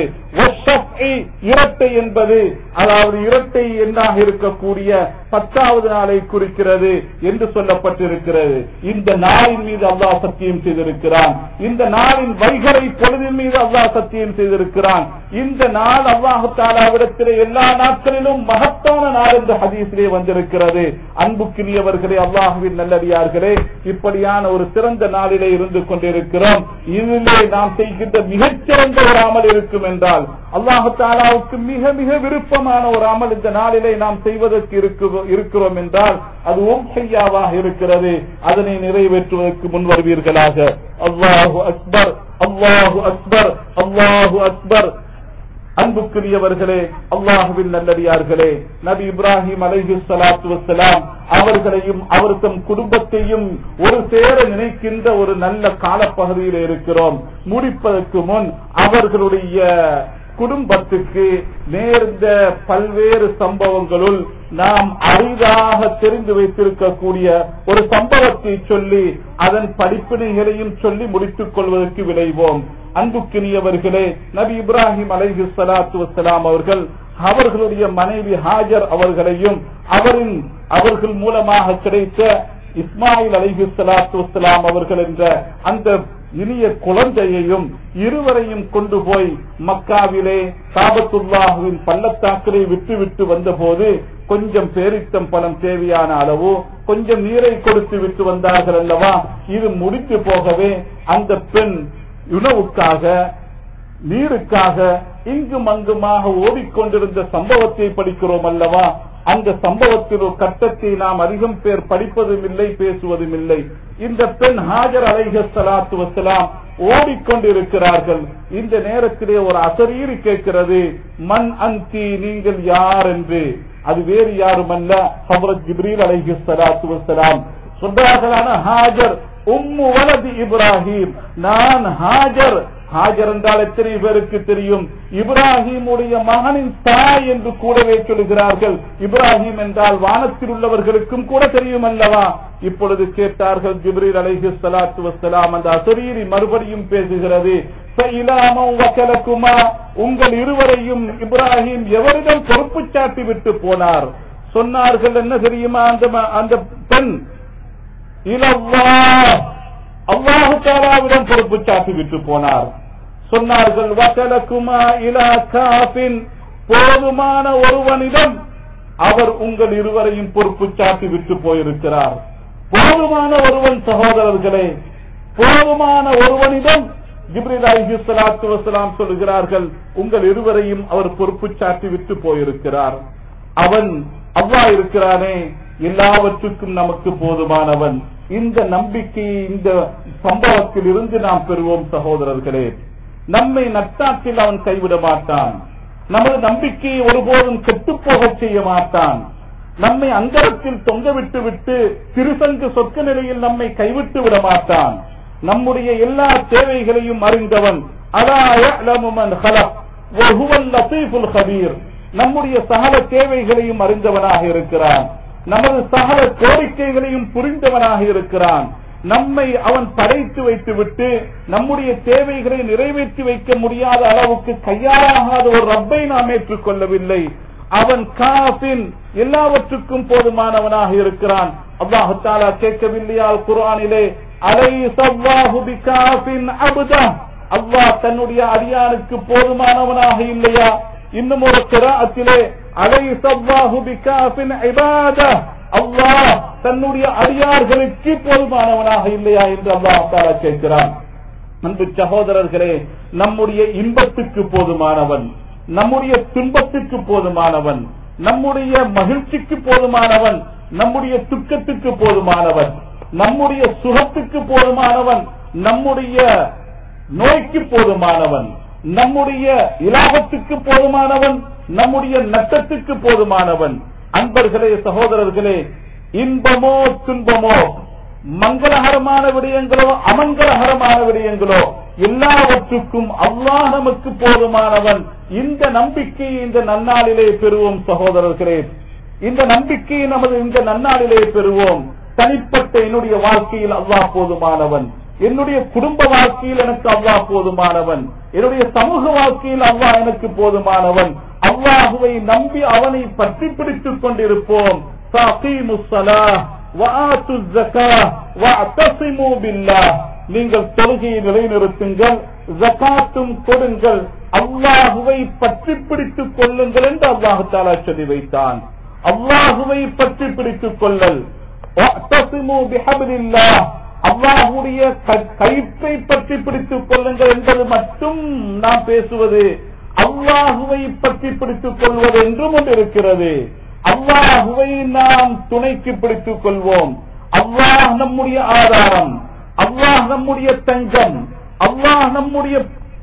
இரட்டை என்பது அதாவது இரட்டை எண்ணாக இருக்கக்கூடிய பத்தாவது நாளை குறிக்கிறது என்று சொல்லப்பட்டிருக்கிறது. இந்த நாளின் மீது அல்லாஹ் சத்தியம் செய்திருக்கிறான். இந்த நாளின் வைகரை பொழுதின் மீது அல்லாஹ் சத்தியம் செய்திருக்கிறான். இந்த நாள் அல்லாஹு தஆலாவிடத்திலே எல்லா நாட்களிலும் மகத்தான நாள் என்று ஹதீஸிலே வந்திருக்கிறது. அன்புக்குரியவர்களே, அல்லாஹ்வின் நல்லடியார்களே, இப்படியான ஒரு சிறந்த நாளிலே இருந்து கொண்டிருக்கிறோம். இதிலே நாம் செய்கின்ற மிகச்சிறந்த ஒரு அமல் இருக்கும் என்றால் அல்லாஹு தஆலாவுக்கு மிக மிக விருப்பமான ஒரு அமல் இந்த நாளிலே நாம் செய்வதற்கு இருக்கிறோம் என்றால் அது உம்ஹியாவாக இருக்கிறது. அதனை நிறைவேற்றுவதற்கு முன் வருவீர்களாக. அல்லாஹு அக்பர், அல்லாஹு அக்பர், அல்லாஹு அக்பர். அன்புக்குரியவர்களே, அல்லாஹுவின் நல்லடியார்களே, நபி இப்ராஹிம் அலைஹிஸ்ஸலாத்து வஸ்ஸலாம் அவர்களையும் அவர் தம் குடும்பத்தையும் ஒரு சேர நினைக்கின்ற ஒரு நல்ல காலப்பகுதியில் இருக்கிறோம். முடிப்பதற்கு முன் அவர்களுடைய குடும்பத்துக்கு நேர்ந்த பல்வேறு சம்பவங்களுள் நாம் அரிதாக தெரிந்து வைத்திருக்கக்கூடிய ஒரு சம்பவத்தை சொல்லி அதன் படிப்பினைகளையும் சொல்லி முடித்துக் கொள்வதற்கு விளைவோம். அன்புக்கினியவர்களே, நபி இப்ராஹிம் அலைஹிஸ்ஸலாத்து வஸ்ஸலாம் அவர்கள் அவர்களுடைய மனைவி ஹாஜர் அவர்களையும் அவரின் அவர்கள் மூலமாக கிடைத்த இஸ்மாயில் அலைஹிஸ்ஸலாத்து வஸ்ஸலாம் அவர்கள் என்ற அந்த இனிய குழந்தையையும் இருவரையும் கொண்டு போய் மக்காவிலே காபத்துல்லாஹுவின் பள்ளத்தாக்கிலே விட்டு விட்டு வந்த போது கொஞ்சம் பேரித்தம் பழம் தேவையான அளவு கொஞ்சம் நீரை கொடுத்து விட்டு வந்தார்கள் அல்லவா. இது முடித்து போகவே அந்த பெண் உணவுக்காக நீருக்காக இங்கும் அங்குமாக ஓடிக்கொண்டிருந்த சம்பவத்தை படிக்கிறோம் அல்லவா. அந்த சம்பவத்தில் ஒரு கட்டத்தை நாம் அதிகம் பேர் படிப்பதும் இல்லை, பேசுவதும் இல்லை. இந்த பெண் ஹாஜர் அலைஹிஸ்ஸலாத்து வஸ்ஸலாம் ஓடிக்கொண்டிருக்கிறார்கள். இந்த நேரத்திலே ஒரு அசரீரி கேட்கிறது, மன் அன்தி, நீங்கள் யார் என்று. அது வேறு யாரும் அல்ல, ஹஜ்ரத் ஜிப்ரீல் அலைஹிஸ்ஸலாத்து வஸ்ஸலாம் சொல்றார்களான ஹாஜர் உம்மு வலதி இப்ராஹிம், நான் ஹாஜர். ஹாஜர் என்றால் எத்தனை பேருக்கு தெரியும்? இப்ராஹிமுடைய மகனின் தாய் என்று கூடவே சொல்கிறார்கள். இப்ராஹிம் என்றால் வானத்தில் உள்ளவர்களுக்கும் கூட தெரியும் அல்லவா. இப்பொழுது கேட்டார்கள் ஜிப்ரீல் அலைஹிஸ்ஸலாத்து வஸ்ஸலாம். அந்த அசரீரி மறுபடியும் பேசுகிறது, உங்கள் இருவரையும் இப்ராஹிம் எவரிடம் பொறுப்பு சாட்டி விட்டு போனார்? சொன்னார்கள், என்ன தெரியுமா? அந்த அந்த பெண் இலல்லாஹ், அல்லாஹு தஆலாவிடம் பொறுப்பு சாட்டி விட்டு போனார். சொன்னார்கள், வகலகுமா இலா காஃபின், போதுமான ஒருவனிடம் அவர் உங்கள் இருவரையும் பொறுப்பு சாட்டி விட்டு போயிருக்கிறார். போதுமான ஒருவன், சகோதரர்களே, போதுமான ஒருவனிடம் ஜிப்ரீல் அலைஹிஸ்ஸலாத்து வஸ்ஸலாம் சொல்கிறார்கள், உங்கள் இருவரையும் அவர் பொறுப்பு சாட்டி விட்டு போயிருக்கிறார். அவன் அல்லாஹ் இருக்கிறானே, எல்லாவற்றுக்கும் நமக்கு போதுமானவன். இந்த நம்பிக்கையை இந்த சம்பவத்தில் இருந்து நாம் பெறுவோம். சகோதரர்களே, நம்மை நட்டாற்றில் அவன் கைவிட மாட்டான். நமது நம்பிக்கையை ஒருபோதும் கெட்டுப்போக செய்ய மாட்டான். நம்மை அந்தரத்தில் தொங்க விட்டு விட்டு திருசங்கு சொற்க நிலையில் நம்மை கைவிட்டு விட மாட்டான். நம்முடைய எல்லா தேவைகளையும் அறிந்தவன். அலா யஅலமு மன் ஹலக் வ ஹுவல் லதீஃபுல் கபீர், நம்முடைய சகல தேவைகளையும் அறிந்தவனாக இருக்கிறான். நமது சகல கோரிக்கைகளையும் புரிந்தவனாக இருக்கிறான். நம்மை அவன் படைத்து வைத்து விட்டு நம்முடைய தேவைகளை நிறைவேற்றி வைக்க முடியாத அளவுக்கு கையாளாகாத ஒரு ரப்பை நாம் ஏற்றுக்கொள்ளவில்லை. அவன் காஃபின், எல்லாவற்றுக்கும் போதுமானவனாக இருக்கிறான். அல்லாஹ் தஆலா கேட்கவில்லையால் குர்ஆனிலே, அலைஸல்லாஹு பிகாஃபின் அப்தா, அல்லாஹ் தன்னுடைய அடியானுக்கு போதுமானவனாக இல்லையா? இன்னும் ஒரு கிராஅத்திலே, அலைஸல்லாஹு பிகாஃபின் இபாதா, அல்லாஹ் தன்னுடைய அடியார்களுக்கு போதுமானவனாக இல்லையா என்று அல்லாஹ் தஆலா கேட்கிறான். அன்பு சகோதரர்களே, நம்முடைய இன்பத்துக்கு போதுமானவன், நம்முடைய துன்பத்துக்கு போதுமானவன், நம்முடைய மகிழ்ச்சிக்கு போதுமானவன், நம்முடைய துக்கத்துக்கு போதுமானவன், நம்முடைய சுகத்துக்கு போதுமானவன், நம்முடைய நோய்க்கு போதுமானவன், நம்முடைய இலாபத்துக்கு போதுமானவன், நம்முடைய நட்டத்துக்கு போதுமானவன். அன்பர்களே, சகோதரர்களே, இன்பமோ துன்பமோ, மங்களகரமான விடயங்களோ அமங்கலகரமான விடயங்களோ, எல்லாவற்றுக்கும் அல்லாஹ் நமக்கு போதுமானவன். இந்த நம்பிக்கையை இந்த நன்னாளிலே பெறுவோம். சகோதரர்களே, இந்த நம்பிக்கையை நமது இந்த நன்னாளிலே பெறுவோம். தனிப்பட்ட என்னுடைய வாழ்க்கையில் அல்லாஹ் போதுமானவன், என்னுடைய குடும்ப வாழ்க்கையில் எனக்கு அல்லாஹ் போதுமானவன், என்னுடைய சமூக வாழ்க்கையில் அல்லாஹ் எனக்கு போதுமானவன். அல்லாஹுவை நம்பி அவனை பற்றி பிடித்துக் கொண்டிருப்போம். நீங்கள் தொழுகையை நிலைநிறுத்துங்கள், ஜகாத்தும் கொடுங்கள், அல்லாஹுவை பற்றி பிடித்துக் கொள்ளுங்கள் என்று அல்லாஹு தஆலா சொல்லி வைத்தான். அல்லாஹுவை பற்றி பிடித்துக் கொள்ளல், அல்லாஹுடைய கயிற்றை பற்றி பிடித்துக் கொள்ளுங்கள் என்பது மட்டும் நாம் பேசுவது. அல்லாஹுவை பற்றி பிடித்துக் கொள்வது என்றும் ஒன்று இருக்கிறது. அல்லாஹுவை நாம் துணைக்கு பிடித்துக் கொள்வோம். அல்லாஹ் நம்முடைய ஆதாரம், அல்லாஹ் நம்முடைய தஞ்சம், அல்லாஹ் நம்முடைய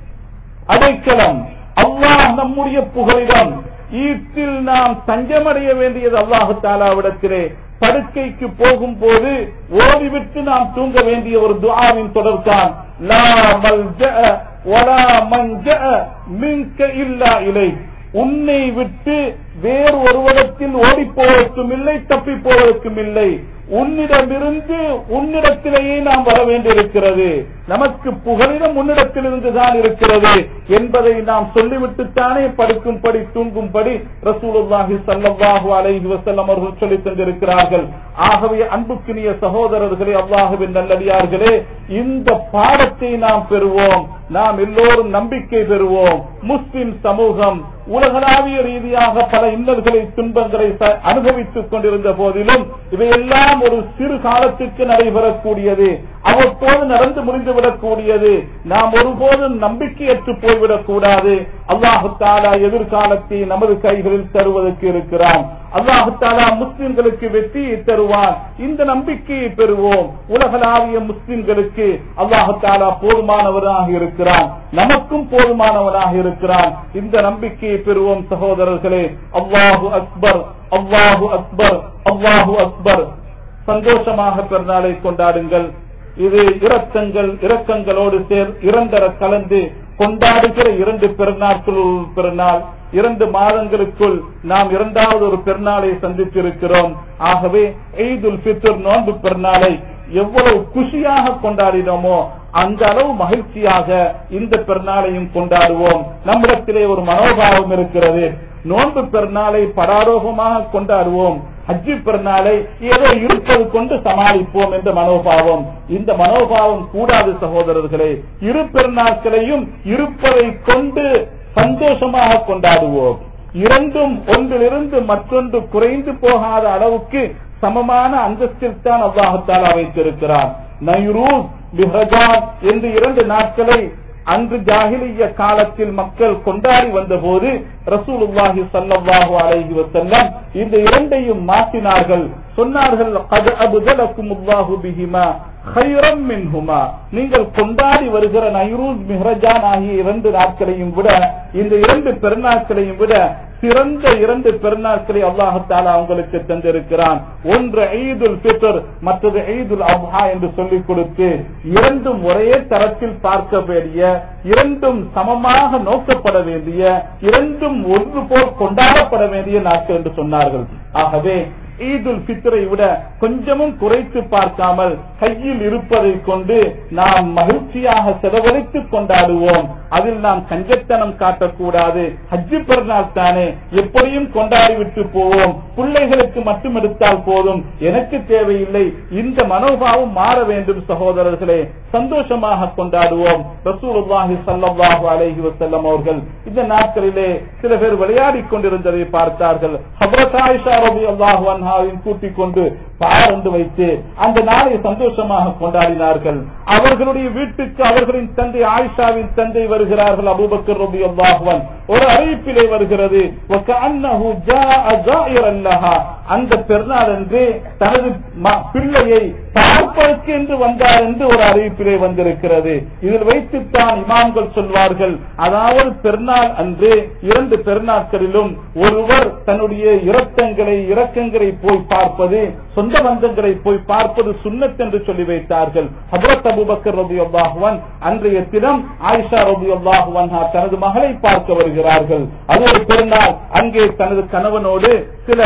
அடைக்கலம், அல்லாஹ் நம்முடைய புகலிடம். ஈட்டில் நாம் தஞ்சமடைய வேண்டியது அல்லாஹு தஆலாவிடத்திலே. படுக்கைக்கு போகும் போது ஓடிவிட்டு நாம் தூங்க வேண்டிய ஒரு துஆவின் தொடர்தான், லா மல்ஜஅ வலா மன்ஜஅ மின்க இல்லா இலைக். உன்னை விட்டு வேறு ஒருவரிடத்தில் ஓடி போவதற்கும் இல்லை, தப்பி போவதற்கும் இல்லை. உன்னிடமிருந்து உன்னிடத்திலேயே நாம் வர வேண்டியிருக்கிறது. நமக்கு புகலிடம் உன்னிடத்திலிருந்து தான் இருக்கிறது என்பதை நாம் சொல்லிவிட்டுத்தானே படுக்கும்படி தூங்கும்படி ரசூலுல்லாஹி ஸல்லல்லாஹு அலைஹி வஸல்லம் அவர்கள் சொல்லித் தந்திருக்கிறார்கள். ஆகவே அன்புக்குரிய சகோதரர்களே, அல்லாஹ்வின் நல்லடியார்களே, இந்த பாடத்தை நாம் பெறுவோம். நாம் எல்லோரும் நம்பிக்கை பெறுவோம். முஸ்லிம் சமூகம் உலகளாவிய ரீதியாக பல இன்னல்களை துன்பங்களை அனுபவித்துக் கொண்டிருந்த போதிலும் இவையெல்லாம் ஒரு சிறு காலத்துக்கு நடைபெறக்கூடியது, அவ்வப்போது நடந்து முடிந்துவிடக்கூடியது. நாம் ஒருபோதும் நம்பிக்கையற்று போய்விடக் கூடாது. அல்லாஹு தஆலா எதிர்காலத்தை நமது கைகளில் தருவதற்கு இருக்கிறான். அல்லாஹு தஆலா முஸ்லிம்களுக்கு வெற்றியை தருவான். இந்த நம்பிக்கையை பெறுவோம். உலகளாவிய முஸ்லிம்களுக்கு அல்லாஹு தஆலா போதுமானவராக இருக்கிறான், நமக்கும் போதுமானவனாக இருக்கிறான். இந்த நம்பிக்கையை பெறுவோம் சகோதரர்களே. அல்லாஹு அக்பர், அல்லாஹு அக்பர், அல்லாஹு அக்பர். சந்தோஷமாக பெருநாளை கொண்டாடுங்கள். இது இரக்கங்கள் இரக்கங்களோடு சேர் இரண்டர கலந்து கொண்டாடுகிற இரண்டு பெருநாட்கள் பெருநாள். இரண்டு மாதங்களுக்குள் நாம் இரண்டாவது ஒரு பெருநாளை சந்தித்திருக்கிறோம். ஆகவே ஈதுல் ஃபித்ர் நோன்பு பெருநாளை எவ்வளவு குஷியாக கொண்டாடினோமோ அந்த அளவு மகிழ்ச்சியாக இந்த பெருநாளையும் கொண்டாடுவோம். நம்மிடத்திலே ஒரு மனோபாவம் இருக்கிறது. நோன்பு பெருநாளை படாரோகமாக கொண்டாடுவோம், ஹஜ்ஜி பெருநாளை ஏதோ இருப்பது கொண்டு சமாளிப்போம் என்ற மனோபாவம். இந்த மனோபாவம் கூடாது சகோதரர்களே. இரு பெருநாட்களையும் இருப்பதை கொண்டு சந்தோஷமாக கொண்டாடுவோம். இரண்டும் ஒன்றிலிருந்து மற்றொன்று குறைந்து போகாத அளவுக்கு சமமான அந்தஸ்தில் தான் அல்லாஹ் தஆலா வைத்திருக்கிறார். நைரூஸ், மிஹ்ரஜான் என்று இரண்டு நாட்களை அன்று ஜாஹிலிய்ய காலத்தில் மக்கள் கொண்டாடி வந்த போது ரசூலுல்லாஹி ஸல்லல்லாஹு அலைஹி வஸல்லம் இந்த இரண்டையும் மாற்றினார்கள். சொன்னார்கள், கத் அப்தலகுமுல்லாஹு பிஹிமா கைரம் மின்ஹுமா. நீங்கள் கொண்டாடி வருகிற நைரூஸ், மிஹ்ரஜான் ஆகிய இரண்டு நாட்களையும் விட இந்த இரண்டு பெருநாட்களையும் விட சிறந்த இரண்டு பெருநாட்களை அல்லாஹ் தஆலா உங்களுக்கு தந்திருக்கிறான். ஒன்று ஈதுல் ஃபித்ர், மற்றது ஈதுல் அத்ஹா என்று சொல்லிக் கொடுத்து இரண்டும் ஒரே தரத்தில் பார்க்க வேண்டிய, இரண்டும் சமமாக நோக்கப்பட வேண்டிய, இரண்டும் ஒன்று போல் கொண்டாடப்பட வேண்டிய நாட்கள் என்று சொன்னார்கள். ஆகவே ஈதுல் ஃபித்ரை விட கொஞ்சமும் குறைத்து பார்க்காமல் கையில் இருப்பதை கொண்டு நாம் மகிழ்ச்சியாக செலவழித்துக் கொண்டாடுவோம். அதில் நாம் கஞ்சத்தனம் காட்டக்கூடாது. ஹஜ்ஜி பெருநாள் தானே, எப்படியும் கொண்டாடிவிட்டு போவோம், பிள்ளைகளுக்கு மட்டும் எடுத்தால் போதும், எனக்கு தேவையில்லை. இந்த மனோபாவம் மாற வேண்டும் சகோதரர்களே. சந்தோஷமாக கொண்டாடுவோம். ரசூலுல்லாஹி ஸல்லல்லாஹு அலைஹி வஸல்லம் அவர்கள் இந்த நாட்களிலே சில பேர் விளையாடி கொண்டிருந்ததை பார்த்தார்கள். ஹஜ்ரத் ஆயிஷா ரலியல்லாஹு அன்ஹாவின் கூட்டிக் கொண்டு பாரந்து வைத்து அந்த நாளை சந்தோஷமாக கொண்டாடினார்கள். அவர்களுடைய வீட்டுக்கு அவர்களின் தந்தை ஆயிஷாவின் தந்தை வருகிறார்கள், அபூபக்கர் ரலியல்லாஹு அன்ஹு. ஒரு அறிவிப்பிலே வருகிறது, வகஅன்னஹு ஜாஅ ஜாயிரன் லஹா. அந்த பெருநாள் என்று தனது பிள்ளையை பார்ப்பதற்கு என்று வந்தார் என்று ஒரு அறிவிப்பிலே வந்திருக்கிறது. இதில் வைத்துத்தான் இமாம்கள் சொல்வார்கள், அதாவது பெருநாள் அன்று இரண்டு பெருநாட்களிலும் ஒருவர் தன்னுடைய இரத்தங்களை இரக்கங்களை போய் பார்ப்பது, சொந்த பந்தங்களை போய் பார்ப்பது சுன்னத் என்று சொல்லி வைத்தார்கள். ஹஜ்ரத் அபூபக்கர் ரலியல்லாஹு அன்ஹு அன்றைய தினம் ஆயிஷா ரலியல்லாஹு அன்ஹா தனது மகளை பார்க்க வருகிறார்கள். அது ஒரு பெருநாள். அங்கே தனது கணவனோடு சில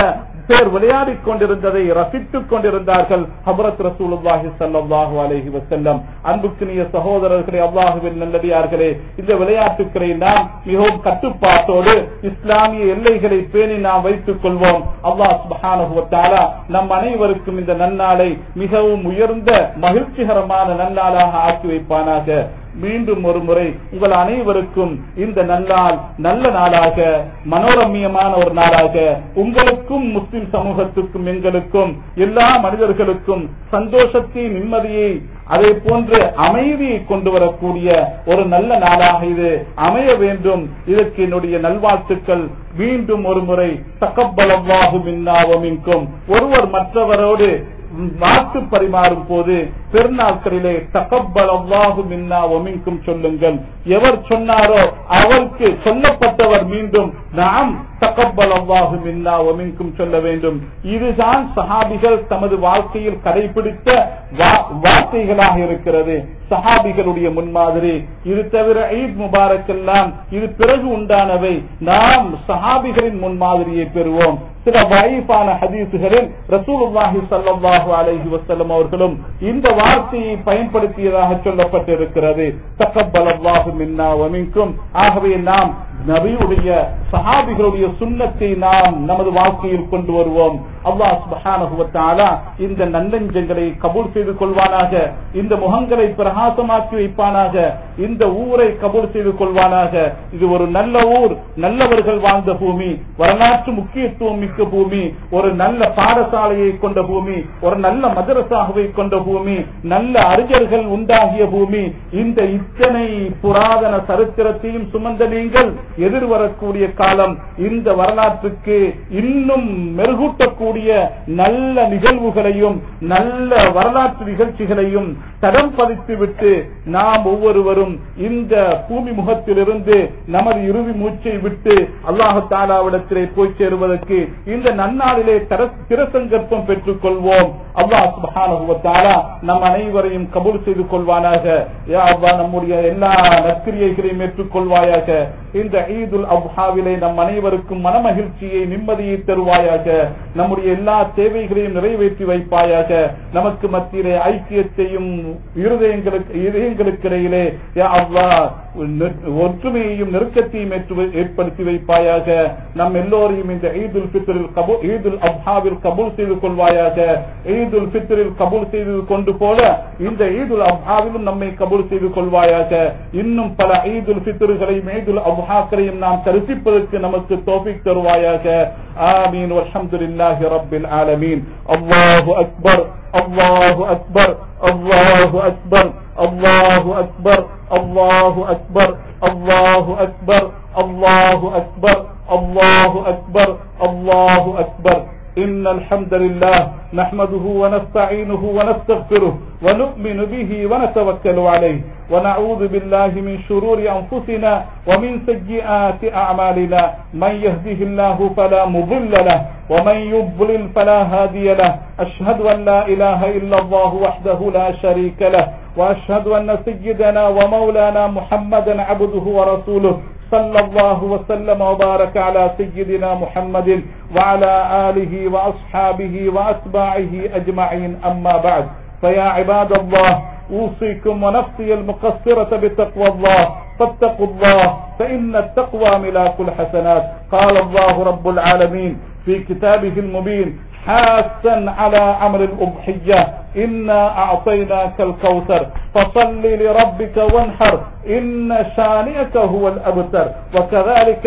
பேர் விளையாடிக் கொண்டிருந்ததை ரசித்துக் கொண்டிருந்தார்கள் ஹஜ்ரத் ரசூலுல்லாஹி ஸல்லல்லாஹு அலைஹி வஸல்லம். அன்புக்குரிய சகோதரர்களே, அல்லாஹ்வின் நல்லடியார்களே, இந்த விளையாட்டுக்களை நாம் மிகவும் கட்டுப்பாட்டோடு இஸ்லாமிய எல்லைகளை பேணி நாம் வைத்துக் கொள்வோம். அல்லாஹ் சுப்ஹானஹு வ தஆலா நம் அனைவருக்கும் இந்த நன்னாளை மிகவும் உயர்ந்த மகிழ்ச்சிகரமான நன்னாளாக ஆக்கி வைப்பானாக. மீண்டும் ஒரு முறை உங்கள் அனைவருக்கும் இந்த நன்னாள் நல்ல நாளாக, மனோரம்யமான ஒரு நாளாக, உங்களுக்கும் முஸ்லிம் சமூகத்துக்கும் எங்களுக்கும் எல்லா மனிதர்களுக்கும் சந்தோஷத்தை, நிம்மதியை, அதே போன்று அமைதியை கொண்டு வரக்கூடிய ஒரு நல்ல நாளாக இது அமைய வேண்டும். இதற்கு என்னுடைய நல்வாழ்த்துக்கள். மீண்டும் ஒரு முறை தக்கப்பலல்லாஹு மின்னா வ மின்கும். ஒருவர் மற்றவரோடு வாழ்த்து பரிமாறும் போது பெருநாட்களிலே தக்கப்பலல்லாஹு மின்னா வ மின்கும் சொல்லுங்கள். எவர் சொன்னாரோ அவருக்கு சொல்லப்பட்டவர் மீண்டும் நாம் தக்கப்பலல்லாஹு மின்னா வ மின்கும் சொல்ல வேண்டும். இதுதான் சஹாபிகள் தமது வாழ்க்கையில் கடைபிடித்த வார்த்தைகளாக இருக்கிறது, சஹாபிகளுடைய முன்மாதிரி. இது தவிர ஈத் முபாரக் எல்லாம் இது பிறகு உண்டானவை. நாம் சஹாபிகளின் முன்மாதிரியை பெறுவோம். சில வாயிஃபான ஹதீசுகளில் ரசூலுல்லாஹி ஸல்லல்லாஹு அலைஹி வஸல்லம் அவர்களும் இந்த வார்த்தையை பயன்படுத்தியதாக சொல்லப்பட்டிருக்கிறது, தக்கப்பலல்லாஹு மின்னா வ மின்கும். ஆகவே நாம் நபியுடைய சஹாபிகளுடைய சுன்னத்தை நாம் நமது வாழ்க்கையில் கொண்டு வருவோம். அல்லாஹ் சுப்ஹானஹு வ தஆலா இந்த நல்லெஞ்சங்களை கபூல் செய்து கொள்வானாக, இந்த முகங்களை பிரகாசமாக்கி வைப்பானாக, இந்த ஊரை கபூல் செய்து கொள்வானாக. இது ஒரு நல்ல ஊர், நல்லவர்கள் வாழ்ந்த பூமி, வரலாற்று முக்கியத்துவம் மிக்க பூமி, ஒரு நல்ல பாடசாலையை கொண்ட பூமி, ஒரு நல்ல மதரசாவை கொண்ட பூமி, நல்ல அறிஞர்கள் உண்டாகிய பூமி. இந்த இத்தனை புராதன சரித்திரத்தையும் சுமந்த நீங்கள் எதிர்வரக்கூடிய காலம் இந்த வரலாற்றுக்கு இன்னும் மெருகூட்டக்கூடிய நல்ல நிகழ்வுகளையும் நல்ல வரலாற்று நிகழ்ச்சிகளையும் தடம் பதித்துவிட்டு நாம் ஒவ்வொருவரும் இந்த பூமி முகத்திலிருந்து நமது இறுதி மூச்சை விட்டு அல்லாஹ் தஆலாவிடத்திலே போய் சேருவதற்கு இந்த நன்னாளிலே திரசங்கற்பம் பெற்றுக் கொள்வோம். அல்லாஹ் சுப்ஹானஹு வ தஆலா நம் அனைவரையும் கபூல் செய்து கொள்வானாக. யா அல்லாஹ், நம்முடைய எல்லா நற்கிரியைகளையும் ஏற்றுக்கொள்வாயாக. இந்த ஈதுல் அத்ஹாவிலே நம் அனைவருக்கும் மனமகிழ்ச்சியை, நிம்மதியை தருவாயாக. நம்முடைய எல்லா தேவைகளையும் நிறைவேற்றி வைப்பாயாக. நமக்கு மத்தியிலே ஐக்கியத்தையும் இருதயங்களுக்கு இதயங்களுக்கு இடையிலே யா அல்லாஹ் ஒற்றுமையையும் நெருக்கத்தையும் ஏற்படுத்தி வைப்பாயாக. நம் எல்லோரையும் இந்த ஈதுல் ஃபித்ரில் கபூல் ஈதுல் அத்ஹாவில் கபூல் செய்து கொள்வாயாக. ஈதுல் ஃபித்ரில் கபூல் செய்து கொண்டு போல இந்த ஈதுல் அத்ஹாவிலும் நம்மை கபூல் செய்து கொள்வாயாக. இன்னும் பல ஈதுல் ஃபித்ர்களையும் ஈதுல் அத்ஹாக்களையும் நாம் தரிசிப்பதற்கு நமக்கு தௌஃபீக் தருவாயாக. ஆமீன். வல்ஹம்துலில்லாஹி ரப்பில் ஆலமீன். அல்லாஹு அக்பர், அல்லாஹு அக்பர், அல்லாஹு அக்பர், அல்லாஹு அக்பர், அல்லாஹு அக்பர், அல்லாஹு அக்பர், அல்லாஹு அக்பர், அல்லாஹு அக்பர், அல்லாஹு அக்பர். إن الحمد لله نحمده ونستعينه ونستغفره ونؤمن به ونتوكل عليه ونعوذ بالله من شرور أنفسنا ومن سيئات أعمالنا. من يهده الله فلا مضل له ومن يضلل فلا هادي له. أشهد أن لا إله إلا الله وحده لا شريك له وأشهد أن سيدنا ومولانا محمدا عبده ورسوله صلى الله وسلم وبارك على سيدنا محمد وعلى آله وأصحابه وأتباعه أجمعين. أما بعد، فيا عباد الله، أوصيكم ونفسي المقصرة بتقوى الله. فاتقوا الله، فإن التقوى ملاك الحسنات. قال الله رب العالمين في كتابه المبين حاسا على أمر الأضحية: إنا أعطيناك الكوثر فصل لربك وانحر إن شانئك هو الأبتر. وكذلك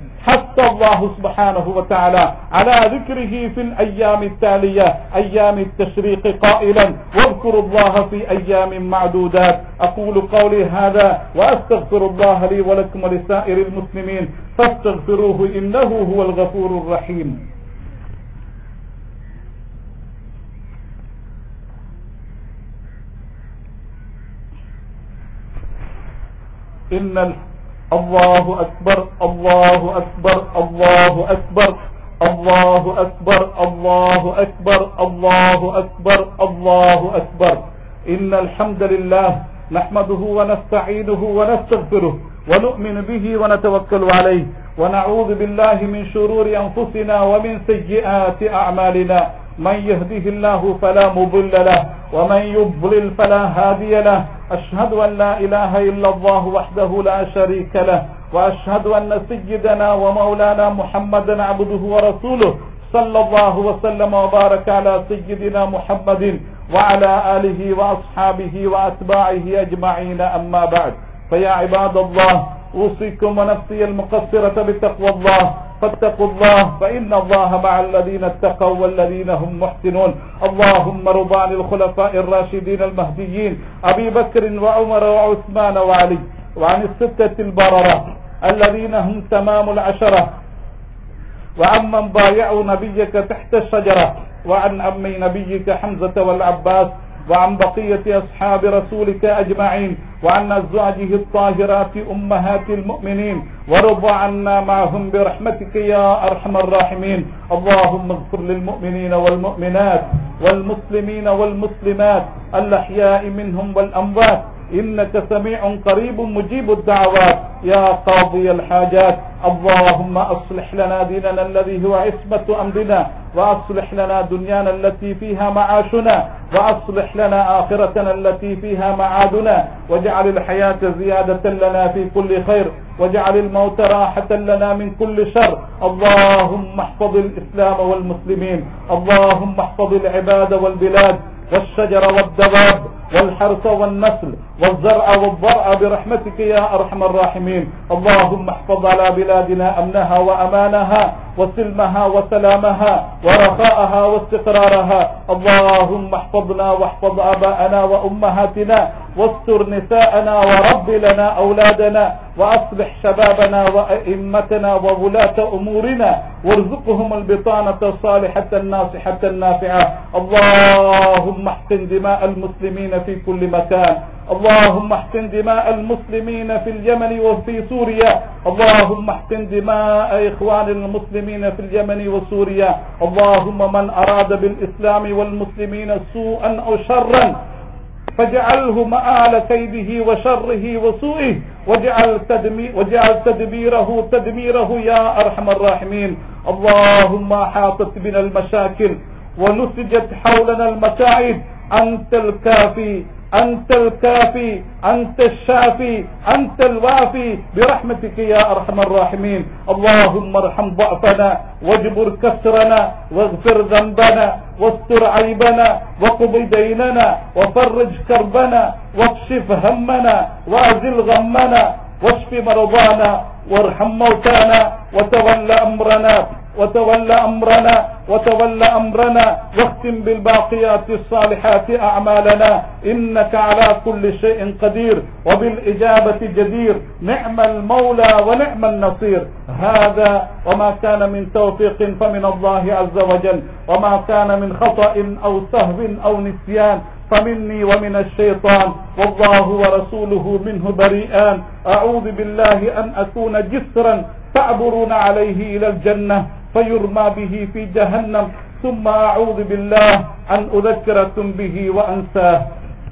حث الله سبحانه وتعالى على ذكره في الأيام التالية أيام التشريق قائلا: واذكروا الله في أيام معدودات. أقول قولي هذا وأستغفر الله لي ولكم ولسائر المسلمين فاستغفروه إنه هو الغفور الرحيم. إن الله أكبر، الله أكبر، الله أكبر، الله أكبر، الله أكبر، الله أكبر، الله أكبر. إن الحمد لله نحمده ونستعينه ونستغفره ونؤمن به ونتوكل عليه ونعوذ بالله من شرور أنفسنا ومن سيئات أعمالنا من يهده الله فلا مضل له ومن يضلل فلا هادي له أشهد أن لا إله إلا الله وحده لا شريك له وأشهد أن سيدنا ومولانا محمدا عبده ورسوله صلى الله وسلم وبارك على سيدنا محمد وعلى آله وأصحابه وأتباعه أجمعين. أما بعد، فيا عباد الله، أوصيكم ونفسي المقصرة بتقوى الله، فاتقوا الله فإن الله مع الذين اتقوا والذين هم محسنون. اللهم رضى عن الخلفاء الراشدين المهديين أبي بكر وعمر وعثمان وعلي، وعن الستة البررة الذين هم تمام العشرة، وعمن بايعوا نبيك تحت الشجرة، وعن عمي نبيك حمزة والعباس، وعن بقية أصحاب رسولك أجمعين، وعن أزواجه الطاهرات أمهات المؤمنين، ورض عنا معهم برحمتك يا أرحم الراحمين. اللهم اغفر للمؤمنين والمؤمنات والمسلمين والمسلمات الأحياء منهم والأموات، إنك سميع قريب مجيب الدعوات يا قاضي الحاجات. اللهم أصلح لنا ديننا الذي هو عصمة أمرنا، وأصلح لنا دنيانا التي فيها معاشنا، وأصلح لنا آخرتنا التي فيها معادنا، واجعل الحياة زيادة لنا في كل خير، واجعل الموت راحة لنا من كل شر. اللهم احفظ الإسلام والمسلمين، اللهم احفظ العباد والبلاد والشجر والدواب والحرث والنسل والزرع والضرع برحمتك يا أرحم الراحمين. اللهم احفظ على بلادنا أمنها وأمانها وسلمها وسلامها ورخاءها واستقرارها. اللهم احفظنا واحفظ آباءنا وأمهاتنا، واستر نساءنا، ورب لنا أولادنا، وأصلح شبابنا وأئمتنا وولاة أمورنا، وارزقهم البطانة الصالحة الناصحة النافعة. اللهم احقن دماء المسلمين في كل مكان، اللهم احقن دماء المسلمين في اليمن وفي سوريا، اللهم احقن دماء إخوان المسلمين في اليمن وسوريا. اللهم من أراد بالإسلام والمسلمين سوءا أو شرا فاجعله مآل كيده وشره وسوءه، واجعل تدمير واجعل تدبيره تدميره يا أرحم الراحمين. اللهم أحاطت بنا المشاكل ونسجت حولنا المتاعب، أنت الكافي أنت الكافي أنت الشافي أنت الوافي برحمتك يا أرحم الراحمين. اللهم ارحم ضعفنا واجبر كسرنا واغفر ذنبنا واستر عيبنا وقض ديننا وفرج كربنا واكشف همنا وأزل غمنا واشف مرضانا وارحم موتانا وتول أمرنا وتول أمرنا وتول أمرنا واختم بالباقيات الصالحات أعمالنا، إنك على كل شيء قدير وبالإجابة جدير. نعم المولى ونعم النصير. هذا وما كان من توفيق فمن الله عز وجل، وما كان من خطأ أو سهو أو نسيان فمني ومن الشيطان، والله ورسوله منه بريئان. أعوذ بالله أن أكون جسرا تعبرون عليه إلى الجنة فيرمى به في جهنم، ثم أعوذ بالله أن أذكركم به وأنساه.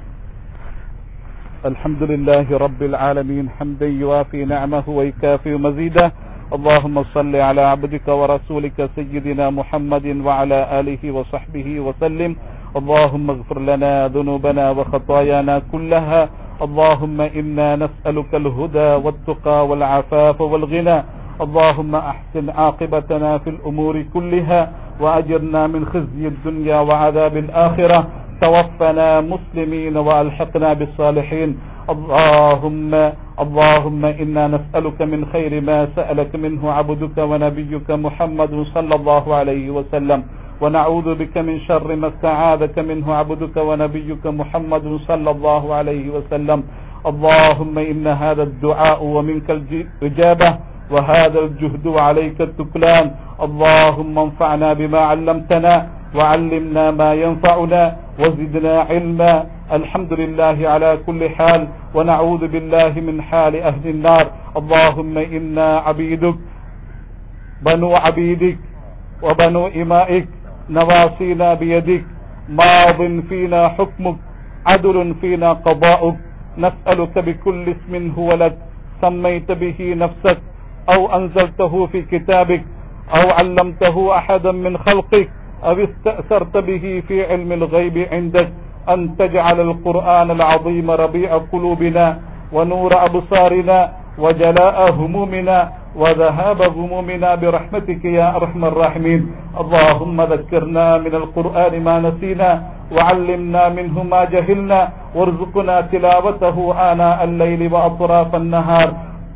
الحمد لله رب العالمين، حمدا يوافي نعمه ويكافئ مزيده. اللهم صل على عبدك ورسولك سيدنا محمد وعلى آله وصحبه وسلم. اللهم اغفر لنا ذنوبنا وخطايانا كلها. اللهم إنا نسألك الهدى والتقى والعفاف والغنى. اللهم أحسن عاقبتنا في الأمور كلها، وأجرنا من خزي الدنيا وعذاب الآخرة. توفنا مسلمين وألحقنا بالصالحين. اللهم اللهم إنا نسألك من خير ما سألك منه عبدك ونبيك محمد صلى الله عليه وسلم، ونعوذ بك من شر ما استعاذك منه عبدك ونبيك محمد صلى الله عليه وسلم. اللهم إن هذا الدعاء ومنك الإجابة، وهذا الجهد عليك التكلان. اللهم انفعنا بما علمتنا، وعلمنا ما ينفعنا، وزدنا علما. الحمد لله على كل حال، ونعوذ بالله من حال أهل النار. اللهم إنا عبيدك بنو عبيدك وبنو إمائك، نواصينا بيدك، ماض فينا حكمك، عدل فينا قضاؤك. نسألك بكل اسم هو لك سميت به نفسك أو أنزلته في كتابك أو علمته أحدا من خلقك أو استأثرت به في علم الغيب عندك أن تجعل القرآن العظيم ربيع قلوبنا ونور أبصارنا وجلاء همومنا وذهاب غمومنا برحمتك يا أرحم الراحمين. اللهم ذكرنا من القرآن ما نسينا وعلمنا منه ما جهلنا وارزقنا تلاوته آناء الليل وأطراف النهار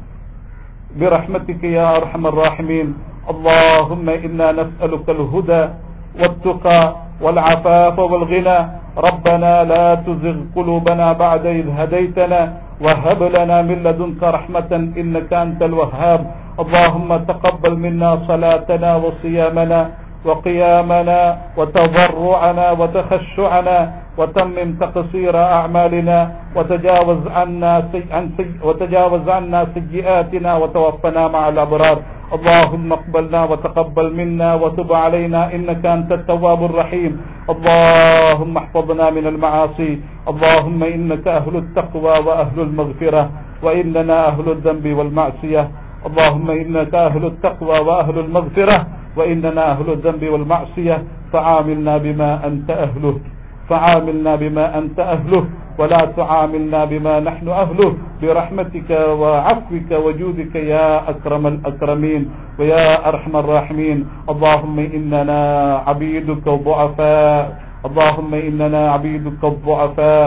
برحمتك يا أرحم الراحمين. اللهم إنا نسألك الهدى والتقى والعفاف والغنى. ربنا لا تزغ قلوبنا بعد إذ هديتنا وهب لنا من لدنك رحمة إنك أنت الوهاب. اللهم تقبل منا صلاتنا وصيامنا وقيامنا وتضرعنا وتخشعنا وتمم تقصير أعمالنا وتجاوز عنا سي... عن سي... وتجاوز عنا سيئاتنا وتوفنا مع الأبرار. اللهم اقبلنا وتقبل منا وتب علينا إنك أنت التواب الرحيم. اللهم احفظنا من المعاصي. اللهم إنك أهل التقوى وأهل المغفرة وإننا أهل الذنب والمعصية. اللهم إنك أهل التقوى وأهل المغفرة وإننا أهل الذنب والمعصية. فعاملنا بما أنت أهله فعاملنا بما أنت أهله ولا تعاملنا بما نحن أهله برحمتك وعفوك وجودك يا أكرم الأكرمين ويا أرحم الراحمين. اللهم إننا عبيدك الضعفاء اللهم إننا عبيدك الضعفاء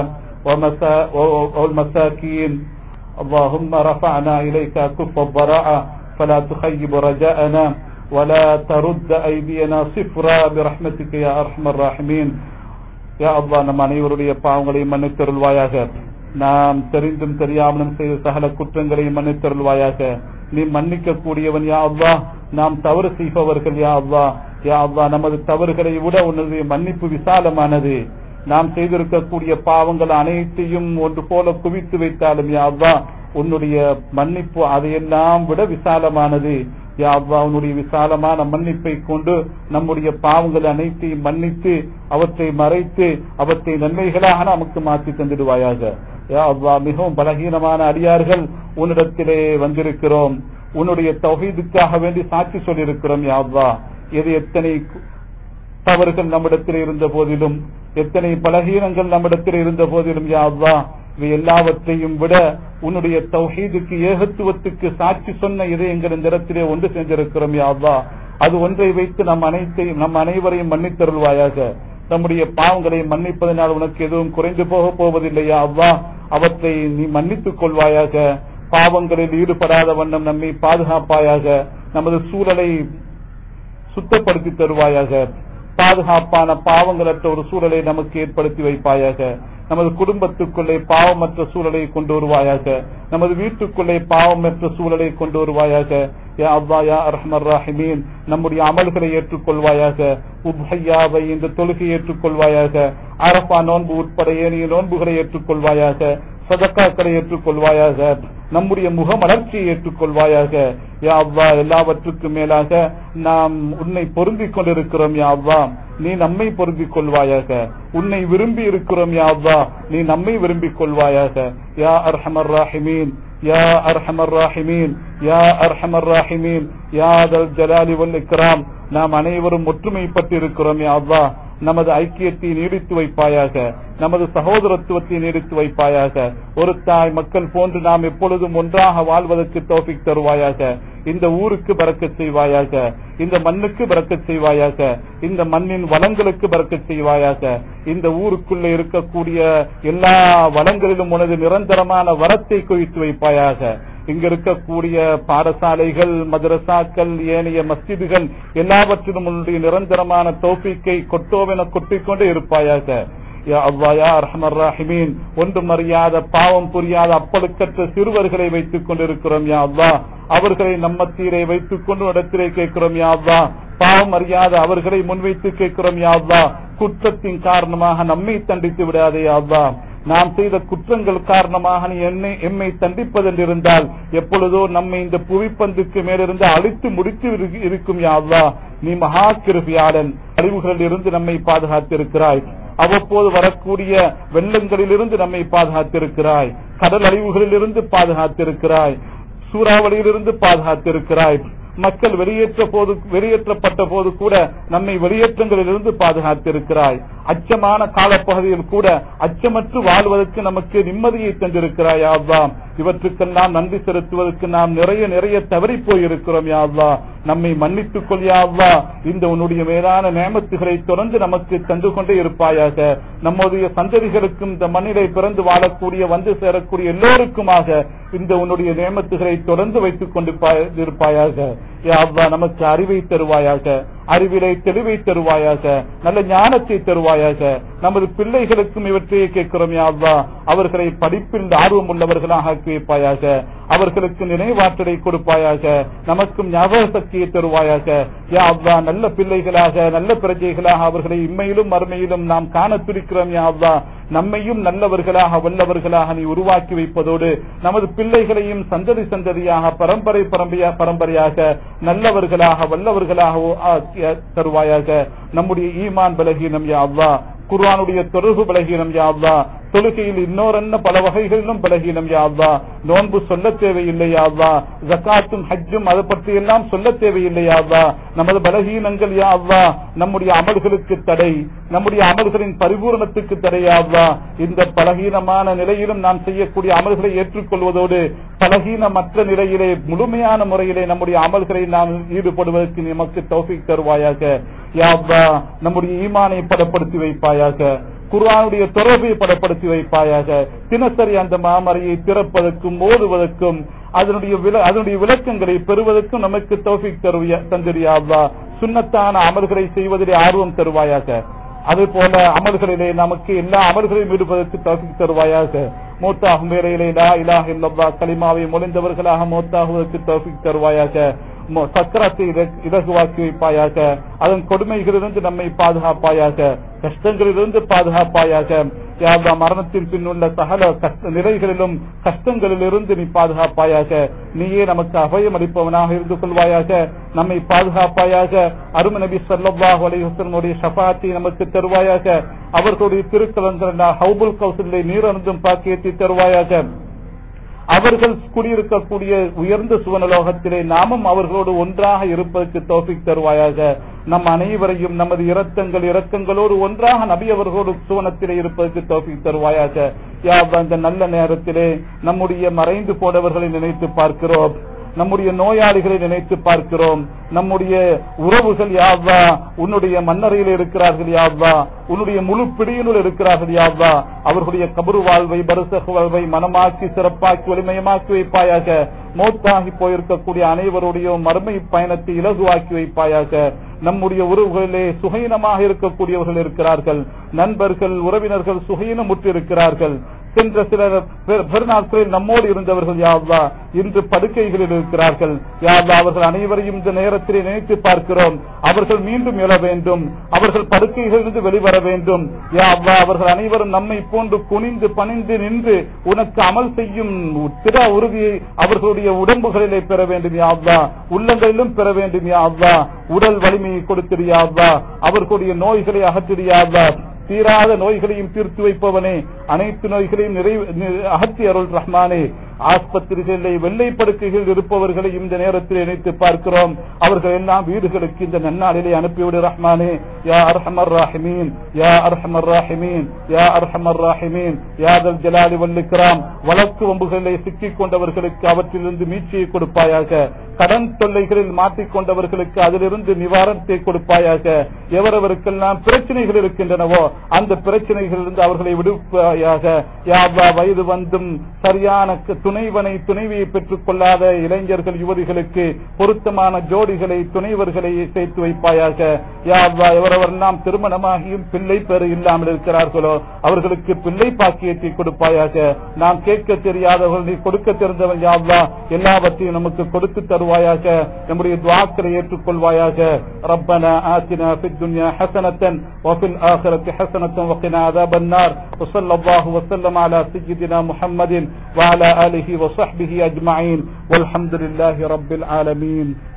والمساكين. اللهم رفعنا إليك كف الضراعة فلا تخيب رجاءنا ولا ترد أيدينا صفرا برحمتك يا أرحم الراحمين. யா அல்லாஹ், நம் அனைவருடைய பாவங்களை மன்னித்தருள்வாயாக. நாம் தெரிந்தும் தெரியாமலும் செய்த சகல குற்றங்களை மன்னித்தருள்வாயாக. நீ மன்னிக்க கூடியவன் யா அல்லாஹ். நாம் தவறு செய்பவர்கள் யா அல்லாஹ். யா அல்லாஹ், நமது தவறுகளை விட உன்னுடைய மன்னிப்பு விசாலமானது. நாம் செய்திருக்கக்கூடிய பாவங்கள் அனைத்தையும் ஒன்று போல குவித்து வைத்தாலும் யா அல்லாஹ், உன்னுடைய மன்னிப்பு அதையெல்லாம் விட விசாலமானது. யா அல்லாஹ், உன்னுடைய விசாலமான மன்னிப்பை கொண்டு நம்முடைய பாவங்கள் அனைத்தையும் மன்னித்து அவற்றை மறைத்து அவற்றை நன்மைகளாக நமக்கு மாற்றி தந்திடுவாயாக. யா அல்லாஹ், மிகவும் பலகீனமான அடியார்கள் உன்னிடத்திலே வந்திருக்கிறோம். உன்னுடைய தௌஹீதுக்காக வேண்டி சாட்சி சொல்லியிருக்கிறோம். யா அல்லாஹ், எது எத்தனை தவறுகள் நம்மிடத்தில் இருந்த போதிலும், எத்தனை பலகீனங்கள் நம்மிடத்தில் இருந்த போதிலும் யா அல்லாஹ், இவை எல்லாவற்றையும் விட உன்னுடைய தௌஹீதுக்கு ஏகத்துவத்துக்கு சாட்சி சொன்ன இதை எங்கள் இந்த இடத்திலே ஒன்று செஞ்சிருக்கிறோம். யா அல்லாஹ், அது ஒன்றை வைத்து நம் அனைத்தையும் நம் அனைவரையும் மன்னித்தருள்வாயாக. நம்முடைய பாவங்களை மன்னிப்பதனால் உனக்கு எதுவும் குறைந்து போக போவதில்லையா அல்லாஹ், அவற்றை நீ மன்னித்துக் கொள்வாயாக. பாவங்களில் ஈடுபடாத வண்ணம் நம்மை பாதுகாப்பாயாக. நமது சூழலை சுத்தப்படுத்தி தருவாயாக. பாதுகாப்பான பாவங்களற்ற ஒரு சூழலை நமக்கு ஏற்படுத்தி வைப்பாயாக. நமது குடும்பத்துக்குள்ளே பாவமற்ற சூழலை கொண்டு வருவாயாக. நமது வீட்டுக்குள்ளே பாவமற்ற சூழலை கொண்டு வருவாயாக. யா அல்லாஹ், யா அர்ஹமர் ராஹிமீன், நம்முடைய அமல்களை ஏற்றுக்கொள்வாயாக. உத்ஹையாவை, இந்த தொழுகை ஏற்றுக்கொள்வாயாக. அரஃபா நோன்பு உட்பட ஏனைய நோன்புகளை ஏற்றுக்கொள்வாயாக. சதக்காக்களை ஏற்றுக்கொள்வாயாக. நம்முடைய முகமலர்ச்சியை ஏற்றுக்கொள்வாயாக. யா அல்லாஹ், எல்லாவற்றுக்கும் மேலாக நாம் உன்னை பொருந்திக் கொண்டிருக்கிறோம். யா அல்லாஹ், நீ நம்மை பொருந்திக் கொள்வாயாக. உன்னை விரும்பி இருக்கிறோம். யா அல்லாஹ், நீ நம்மை விரும்பிக் கொள்வாயாக. யா அர்ஹமர் ராஹிமீன், யா அர்ஹமர் ராஹிமீன், யா அர்ஹமர் ராஹிமீன், யா தல் ஜலாலி வல் இக்ராம். நாம் அனைவரும் ஒற்றுமைப்பட்டு இருக்கிறோம். யா அல்லாஹ், நமது ஐக்கியத்தை நீடித்து வைப்பாயாக. நமது சகோதரத்துவத்தை நீடித்து வைப்பாயாக. ஒரு தாய் மக்கள் போன்று நாம் எப்பொழுதும் ஒன்றாக வாழ்வதற்கு தௌஃபீக் தருவாயாக. இந்த ஊருக்கு பரக்கத் செய்வாயாக. இந்த மண்ணுக்கு பரக்கத் செய்வாயாக. இந்த மண்ணின் வளங்களுக்கு பரக்கத் செய்வாயாக. இந்த ஊருக்குள்ள இருக்கக்கூடிய எல்லா வளங்களிலும் உனது நிரந்தரமான வரத்தை குவித்து வைப்பாயாக. இங்க இருக்கக்கூடிய பாடசாலைகள், மதரசாக்கள், ஏனைய மஸ்ஜிதுகள் எல்லாவற்றிலும் உன்னுடைய நிரந்தரமான தௌஃபீக்கை கொட்டோவென கொட்டிக்கொண்டே இருப்பாயாக. யா அல்லாஹ், யா அர்ஹமர் ராஹிமீன், ஒன்றும் அறியாத பாவம் புரியாத அப்பழுக்கற்ற சிறுவர்களை வைத்துக் கொண்டிருக்கிறோம். யா அல்லாஹ், அவர்களை நம்மத்தீரை வைத்துக் கொண்டு இடத்திலே கேட்கிறோம். யா அல்லாஹ், பாவம் அறியாத அவர்களை முன்வைத்து கேட்கிறோம். யா அல்லாஹ், குற்றத்தின் காரணமாக நம்மை தண்டித்து விடாதே. யா அல்லாஹ், நாம் செய்த குற்றங்கள் காரணமாக நீ என்னை எம்மை தண்டிப்பதென்றிருந்தால் எப்பொழுதோ நம்மை இந்த புவிப்பந்துக்கு மேலிருந்து அழித்து முடித்து இருக்கும். யா அல்லாஹ், நீ மகா கிருபையாளன். அழிவுகளில் இருந்து நம்மை பாதுகாத்திருக்கிறாய். அவ்வப்போது வரக்கூடிய வெள்ளங்களில் இருந்து நம்மை பாதுகாத்திருக்கிறாய். கடல் அழிவுகளில் இருந்து பாதுகாத்திருக்கிறாய். சூறாவளியிலிருந்து பாதுகாத்திருக்கிறாய். மக்கள் வெளியேற்ற போது வெளியேற்றப்பட்ட போது கூட நம்மை வெளியேற்றங்களிலிருந்து பாதுகாத்திருக்கிறாய். அச்சமான காலப்பகுதியில் கூட அச்சமற்று வாழ்வதற்கு நமக்கு நிம்மதியை தந்திருக்கிறாய் யா அல்லாஹ். இவற்றுக்கெல்லாம் நன்றி செலுத்துவதற்கு நாம் நிறைய நிறைய தவறி போயிருக்கிறோம் யா அல்லாஹ். நம்மை மன்னித்துக் கொள் யா அல்லாஹ். இந்த உன்னுடைய மேலான நேமத்துகளை தொடர்ந்து நமக்கு தந்து கொண்டே இருப்பாயாக. நம்முடைய சந்ததிகளுக்கும் இந்த மண்ணிலை பிறந்து வாழக்கூடிய வந்து சேரக்கூடிய எல்லோருக்குமாக இந்த உன்னுடைய நேமத்துகளை தொடர்ந்து வைத்துக் கொண்டு இருப்பாயாக யா அல்லாஹ். நமக்கு அறிவை தருவாயாக, அறிவிலை தெளிவை தருவாயாக, நல்ல ஞானத்தை தருவாயாக. நமது பிள்ளைகளுக்கும் இவற்றையே கேட்கிறோம் யா அல்லாஹ். அவர்களை படிப்பில் ஆர்வம் உள்ளவர்களாக ஆக்கி வைப்பாயாக, அவர்களுக்கு நினைவாற்றலை கொடுப்பாயாக, நமக்கும் ஞாபக சக்தியை தருவாயாக யா அல்லாஹ். நல்ல பிள்ளைகளாக நல்ல பிரஜைகளாக அவர்களை இம்மையிலும் மறுமையிலும் நாம் காண துடிக்கிறோம் யா அல்லாஹ். நம்மையும் நல்லவர்களாக வல்லவர்களாக நீ உருவாக்கி வைப்பதோடு நமது பிள்ளைகளையும் சந்ததி சந்ததியாக பரம்பரை பரம்பரையா பரம்பரையாக நல்லவர்களாக வல்லவர்களாக தருவாயாக. நம்முடைய ஈமான் பலகீனம் யா அல்லாஹ், குர்ஆனுடைய தொடர்பு பலகீனம் யா அல்லாஹ், தொழுகையில் இன்னொரு பல வகைகளிலும் பலகீனம் யா அல்லாஹ். நோன்பு சொல்ல தேவையில்லை யா அல்லாஹ், ஜகாத்தும் ஹஜ்ஜும் அதை பற்றி எல்லாம் சொல்ல தேவையில்லை யா அல்லாஹ். நமது பலகீனங்கள் யா அல்லாஹ் நம்முடைய அமல்களுக்கு தடை, நம்முடைய அமல்களின் பரிபூரணத்துக்கு தடை யா அல்லாஹ். இந்த பலகீனமான நிலையிலும் நாம் செய்யக்கூடிய அமல்களை ஏற்றுக்கொள்வதோடு பலகீனமற்ற நிலையிலே முழுமையான முறையிலே நம்முடைய அமல்களை நாம் ஈடுபடுவதற்கு நமக்கு தௌஃபீக் தருவாயாக யா அல்லாஹ். நம்முடைய ஈமானை பலப்படுத்தி வைப்பாயாக, குர்ஆனுடைய தொடர்பை பலப்படுத்தி வைப்பாயாக. தினசரி அந்த மாமறையை திறப்பதற்கும் ஓதுவதற்கும் அதனுடைய அதனுடைய விளக்கங்களை பெறுவதற்கும் நமக்கு தௌஃபீக் தந்திரியா அல்லாஹ். சுன்னத்தான அமல்களை செய்வதிலே ஆர்வம் தருவாயாக. அதே போல அமல்களிலே நமக்கு எல்லா அமல்களையும் ஈடுபதற்கு தௌஃபீக் தருவாயாக. மௌத்தாகும் வேளையிலே லா இலாஹ இல்லல்லாஹ் கலிமாவை மொழிந்தவர்களாக மௌத்தாகுவதற்கு தௌஃபீக் தருவாயாக. சக்கரத்தை இலகுவாக்கி வைப்பாயாக. அதன் கொடுமைகளிலிருந்து நம்மை பாதுகாப்பாயாக, கஷ்டங்களிலிருந்து பாதுகாப்பாயாக. யாரா மரணத்தின் பின்னுள்ள சகல நிலைகளிலும் கஷ்டங்களிலிருந்து நீ பாதுகாப்பாயாக. நீயே நமக்கு அபயம் அளிப்பவனாக இருந்து கொள்வாயாக, நம்மை பாதுகாப்பாயாக. அருமை நபி ஸல்லல்லாஹு அலைஹி வஸல்லம் ஷஃபாஅத்தை நமக்கு தருவாயாக. அவர்களுடைய திருக்கலங்கள் ஹவுபுல் கௌசரிலே நீரருந்தும் பாக்கியத்தை தருவாயாக. அவர்கள் குடியிருக்கக்கூடிய உயர்ந்த சுவனலோகத்திலே நாமும் அவர்களோடு ஒன்றாக இருப்பதற்கு தௌஃபீக் தருவாயாக. நம் அனைவரையும் நமது இரத்தங்கள் இரக்கங்களோடு ஒன்றாக நபி அவர்களோடு சுவனத்திலே இருப்பதற்கு தௌஃபீக் தருவாயாக. யா அல்லாஹ், இந்த நல்ல நேரத்திலே நம்முடைய மறைந்து போனவர்களை நினைத்து பார்க்கிறோம், நம்முடைய நோயாளிகளை நினைத்து பார்க்கிறோம், நம்முடைய உறவுகள் யா அல்லாஹ் உன்னுடைய மன்னரையில் இருக்கிறார்கள் யா அல்லாஹ், உன்னுடைய முழு பிடியினுள் இருக்கிறார்கள் யா அல்லாஹ். அவர்களுடைய கபரு வாழ்வை பர்சக் வாழ்வை மனமாக்கி சிறப்பாக்கி வலிமயமாக்கி வைப்பாயாக. மௌத்தாகி போயிருக்கக்கூடிய அனைவருடைய மறுமை பயணத்தை இலகுவாக்கி வைப்பாயாக. நம்முடைய உறவுகளிலே சுகையினமாக இருக்கக்கூடியவர்கள் இருக்கிறார்கள், நண்பர்கள் உறவினர்கள் சுகையினமுற்று இருக்கிறார்கள். சென்ற சில பெருநாட்களில் நம்மோடு இருந்தவர்கள் யா அல்லாஹ் இன்று படுக்கைகளில் இருக்கிறார்கள் யா அல்லாஹ். அவர்கள் அனைவரையும் இந்த நேரத்திலே நினைத்து பார்க்கிறோம். அவர்கள் மீண்டும் எழ வேண்டும், அவர்கள் படுக்கைகளிலிருந்து வெளிவர வேண்டும் யா அல்லாஹ். அவர்கள் அனைவரும் நம்மை போன்று குனிந்து பணிந்து நின்று உனக்கு அமல் செய்யும் திட உறுதியை அவர்களுடைய உடம்புகளிலே பெற வேண்டும் யா அல்லாஹ், உள்ளங்களிலும் பெற வேண்டும் யா அல்லாஹ். உடல் வலிமையை கொடுத்திரு யா அல்லாஹ், அவர்களுடைய நோய்களை அகற்றிடு யா அல்லாஹ். தீராத நோய்களையும் தீர்த்து வைப்பவனே, அனைத்து நோய்களையும் நிறைவு அகற்றி அருள் ரஹ்மானே. ஆஸ்பத்திரிகளில் வெள்ளை படுக்கைகள் இருப்பவர்களை இந்த நேரத்தில் இணைத்து பார்க்கிறோம். அவர்கள் எல்லாம் வீடுகளுக்கு இந்த நன்னாளிலே அனுப்பிவிடு ரஹ்மானே. யா அர்ஹமர் ராஹிமீன், யா அர்ஹமர் ராஹிமீன், யா அர்ஹமர் ராஹிமீன், யா தல் ஜலாலி வல் இக்ராம். வழக்கு வம்புகளிலே சிக்கிக் கொண்டவர்களுக்கு அவற்றிலிருந்து மீட்சியை கொடுப்பாயாக. கடன் தொல்லைகளில் மாட்டிக்கொண்டவர்களுக்கு அதிலிருந்து நிவாரணத்தை கொடுப்பாயாக. எவரவருக்கெல்லாம் பிரச்சனைகள் இருக்கின்றனவோ அந்த பிரச்சனைகளிலிருந்து அவர்களை விடுப்பாயாக. யா அல்லாஹ், வயது வந்தும் சரியான துணைவனை துணைவியை பெற்றுக் கொள்ளாத இளைஞர்கள் யுவதிகளுக்கு பொருத்தமான ஜோடிகளை துணைவர்களை சேர்த்து வைப்பாயாக. யா அல்லாஹ், எவரவரெல்லாம் திருமணமாகியும் பிள்ளை பெறு இல்லாமல் இருக்கிறார்களோ அவர்களுக்கு பிள்ளை பாக்கியத்தை கொடுப்பாயாக. நாம் கேட்க தெரியாதவர்கள் நீ கொடுக்க தெரிந்தவன் யா அல்லாஹ், எல்லாவற்றையும் நமக்கு கொடுத்து தருவாயாக. நம்முடைய துஆக்களை ஏற்றுக்கொள்வாயாக. ரப்பனா ஆத்தினா ஃபித் துன்யா ஹஸனத்தன் வஃபில் ஆখিরাতি ஹஸனத்தன் வகினா அஸாபன்னார். வஸல்லல்லாஹு வஸல்லம் அலா சய்யிதினா முஹம்மதின் வஅலா ஆலிஹி வஸஹ்பிஹி அஜ்மஈன் வல்ஹம்துலில்லாஹி ரப்பில் ஆலமீன்.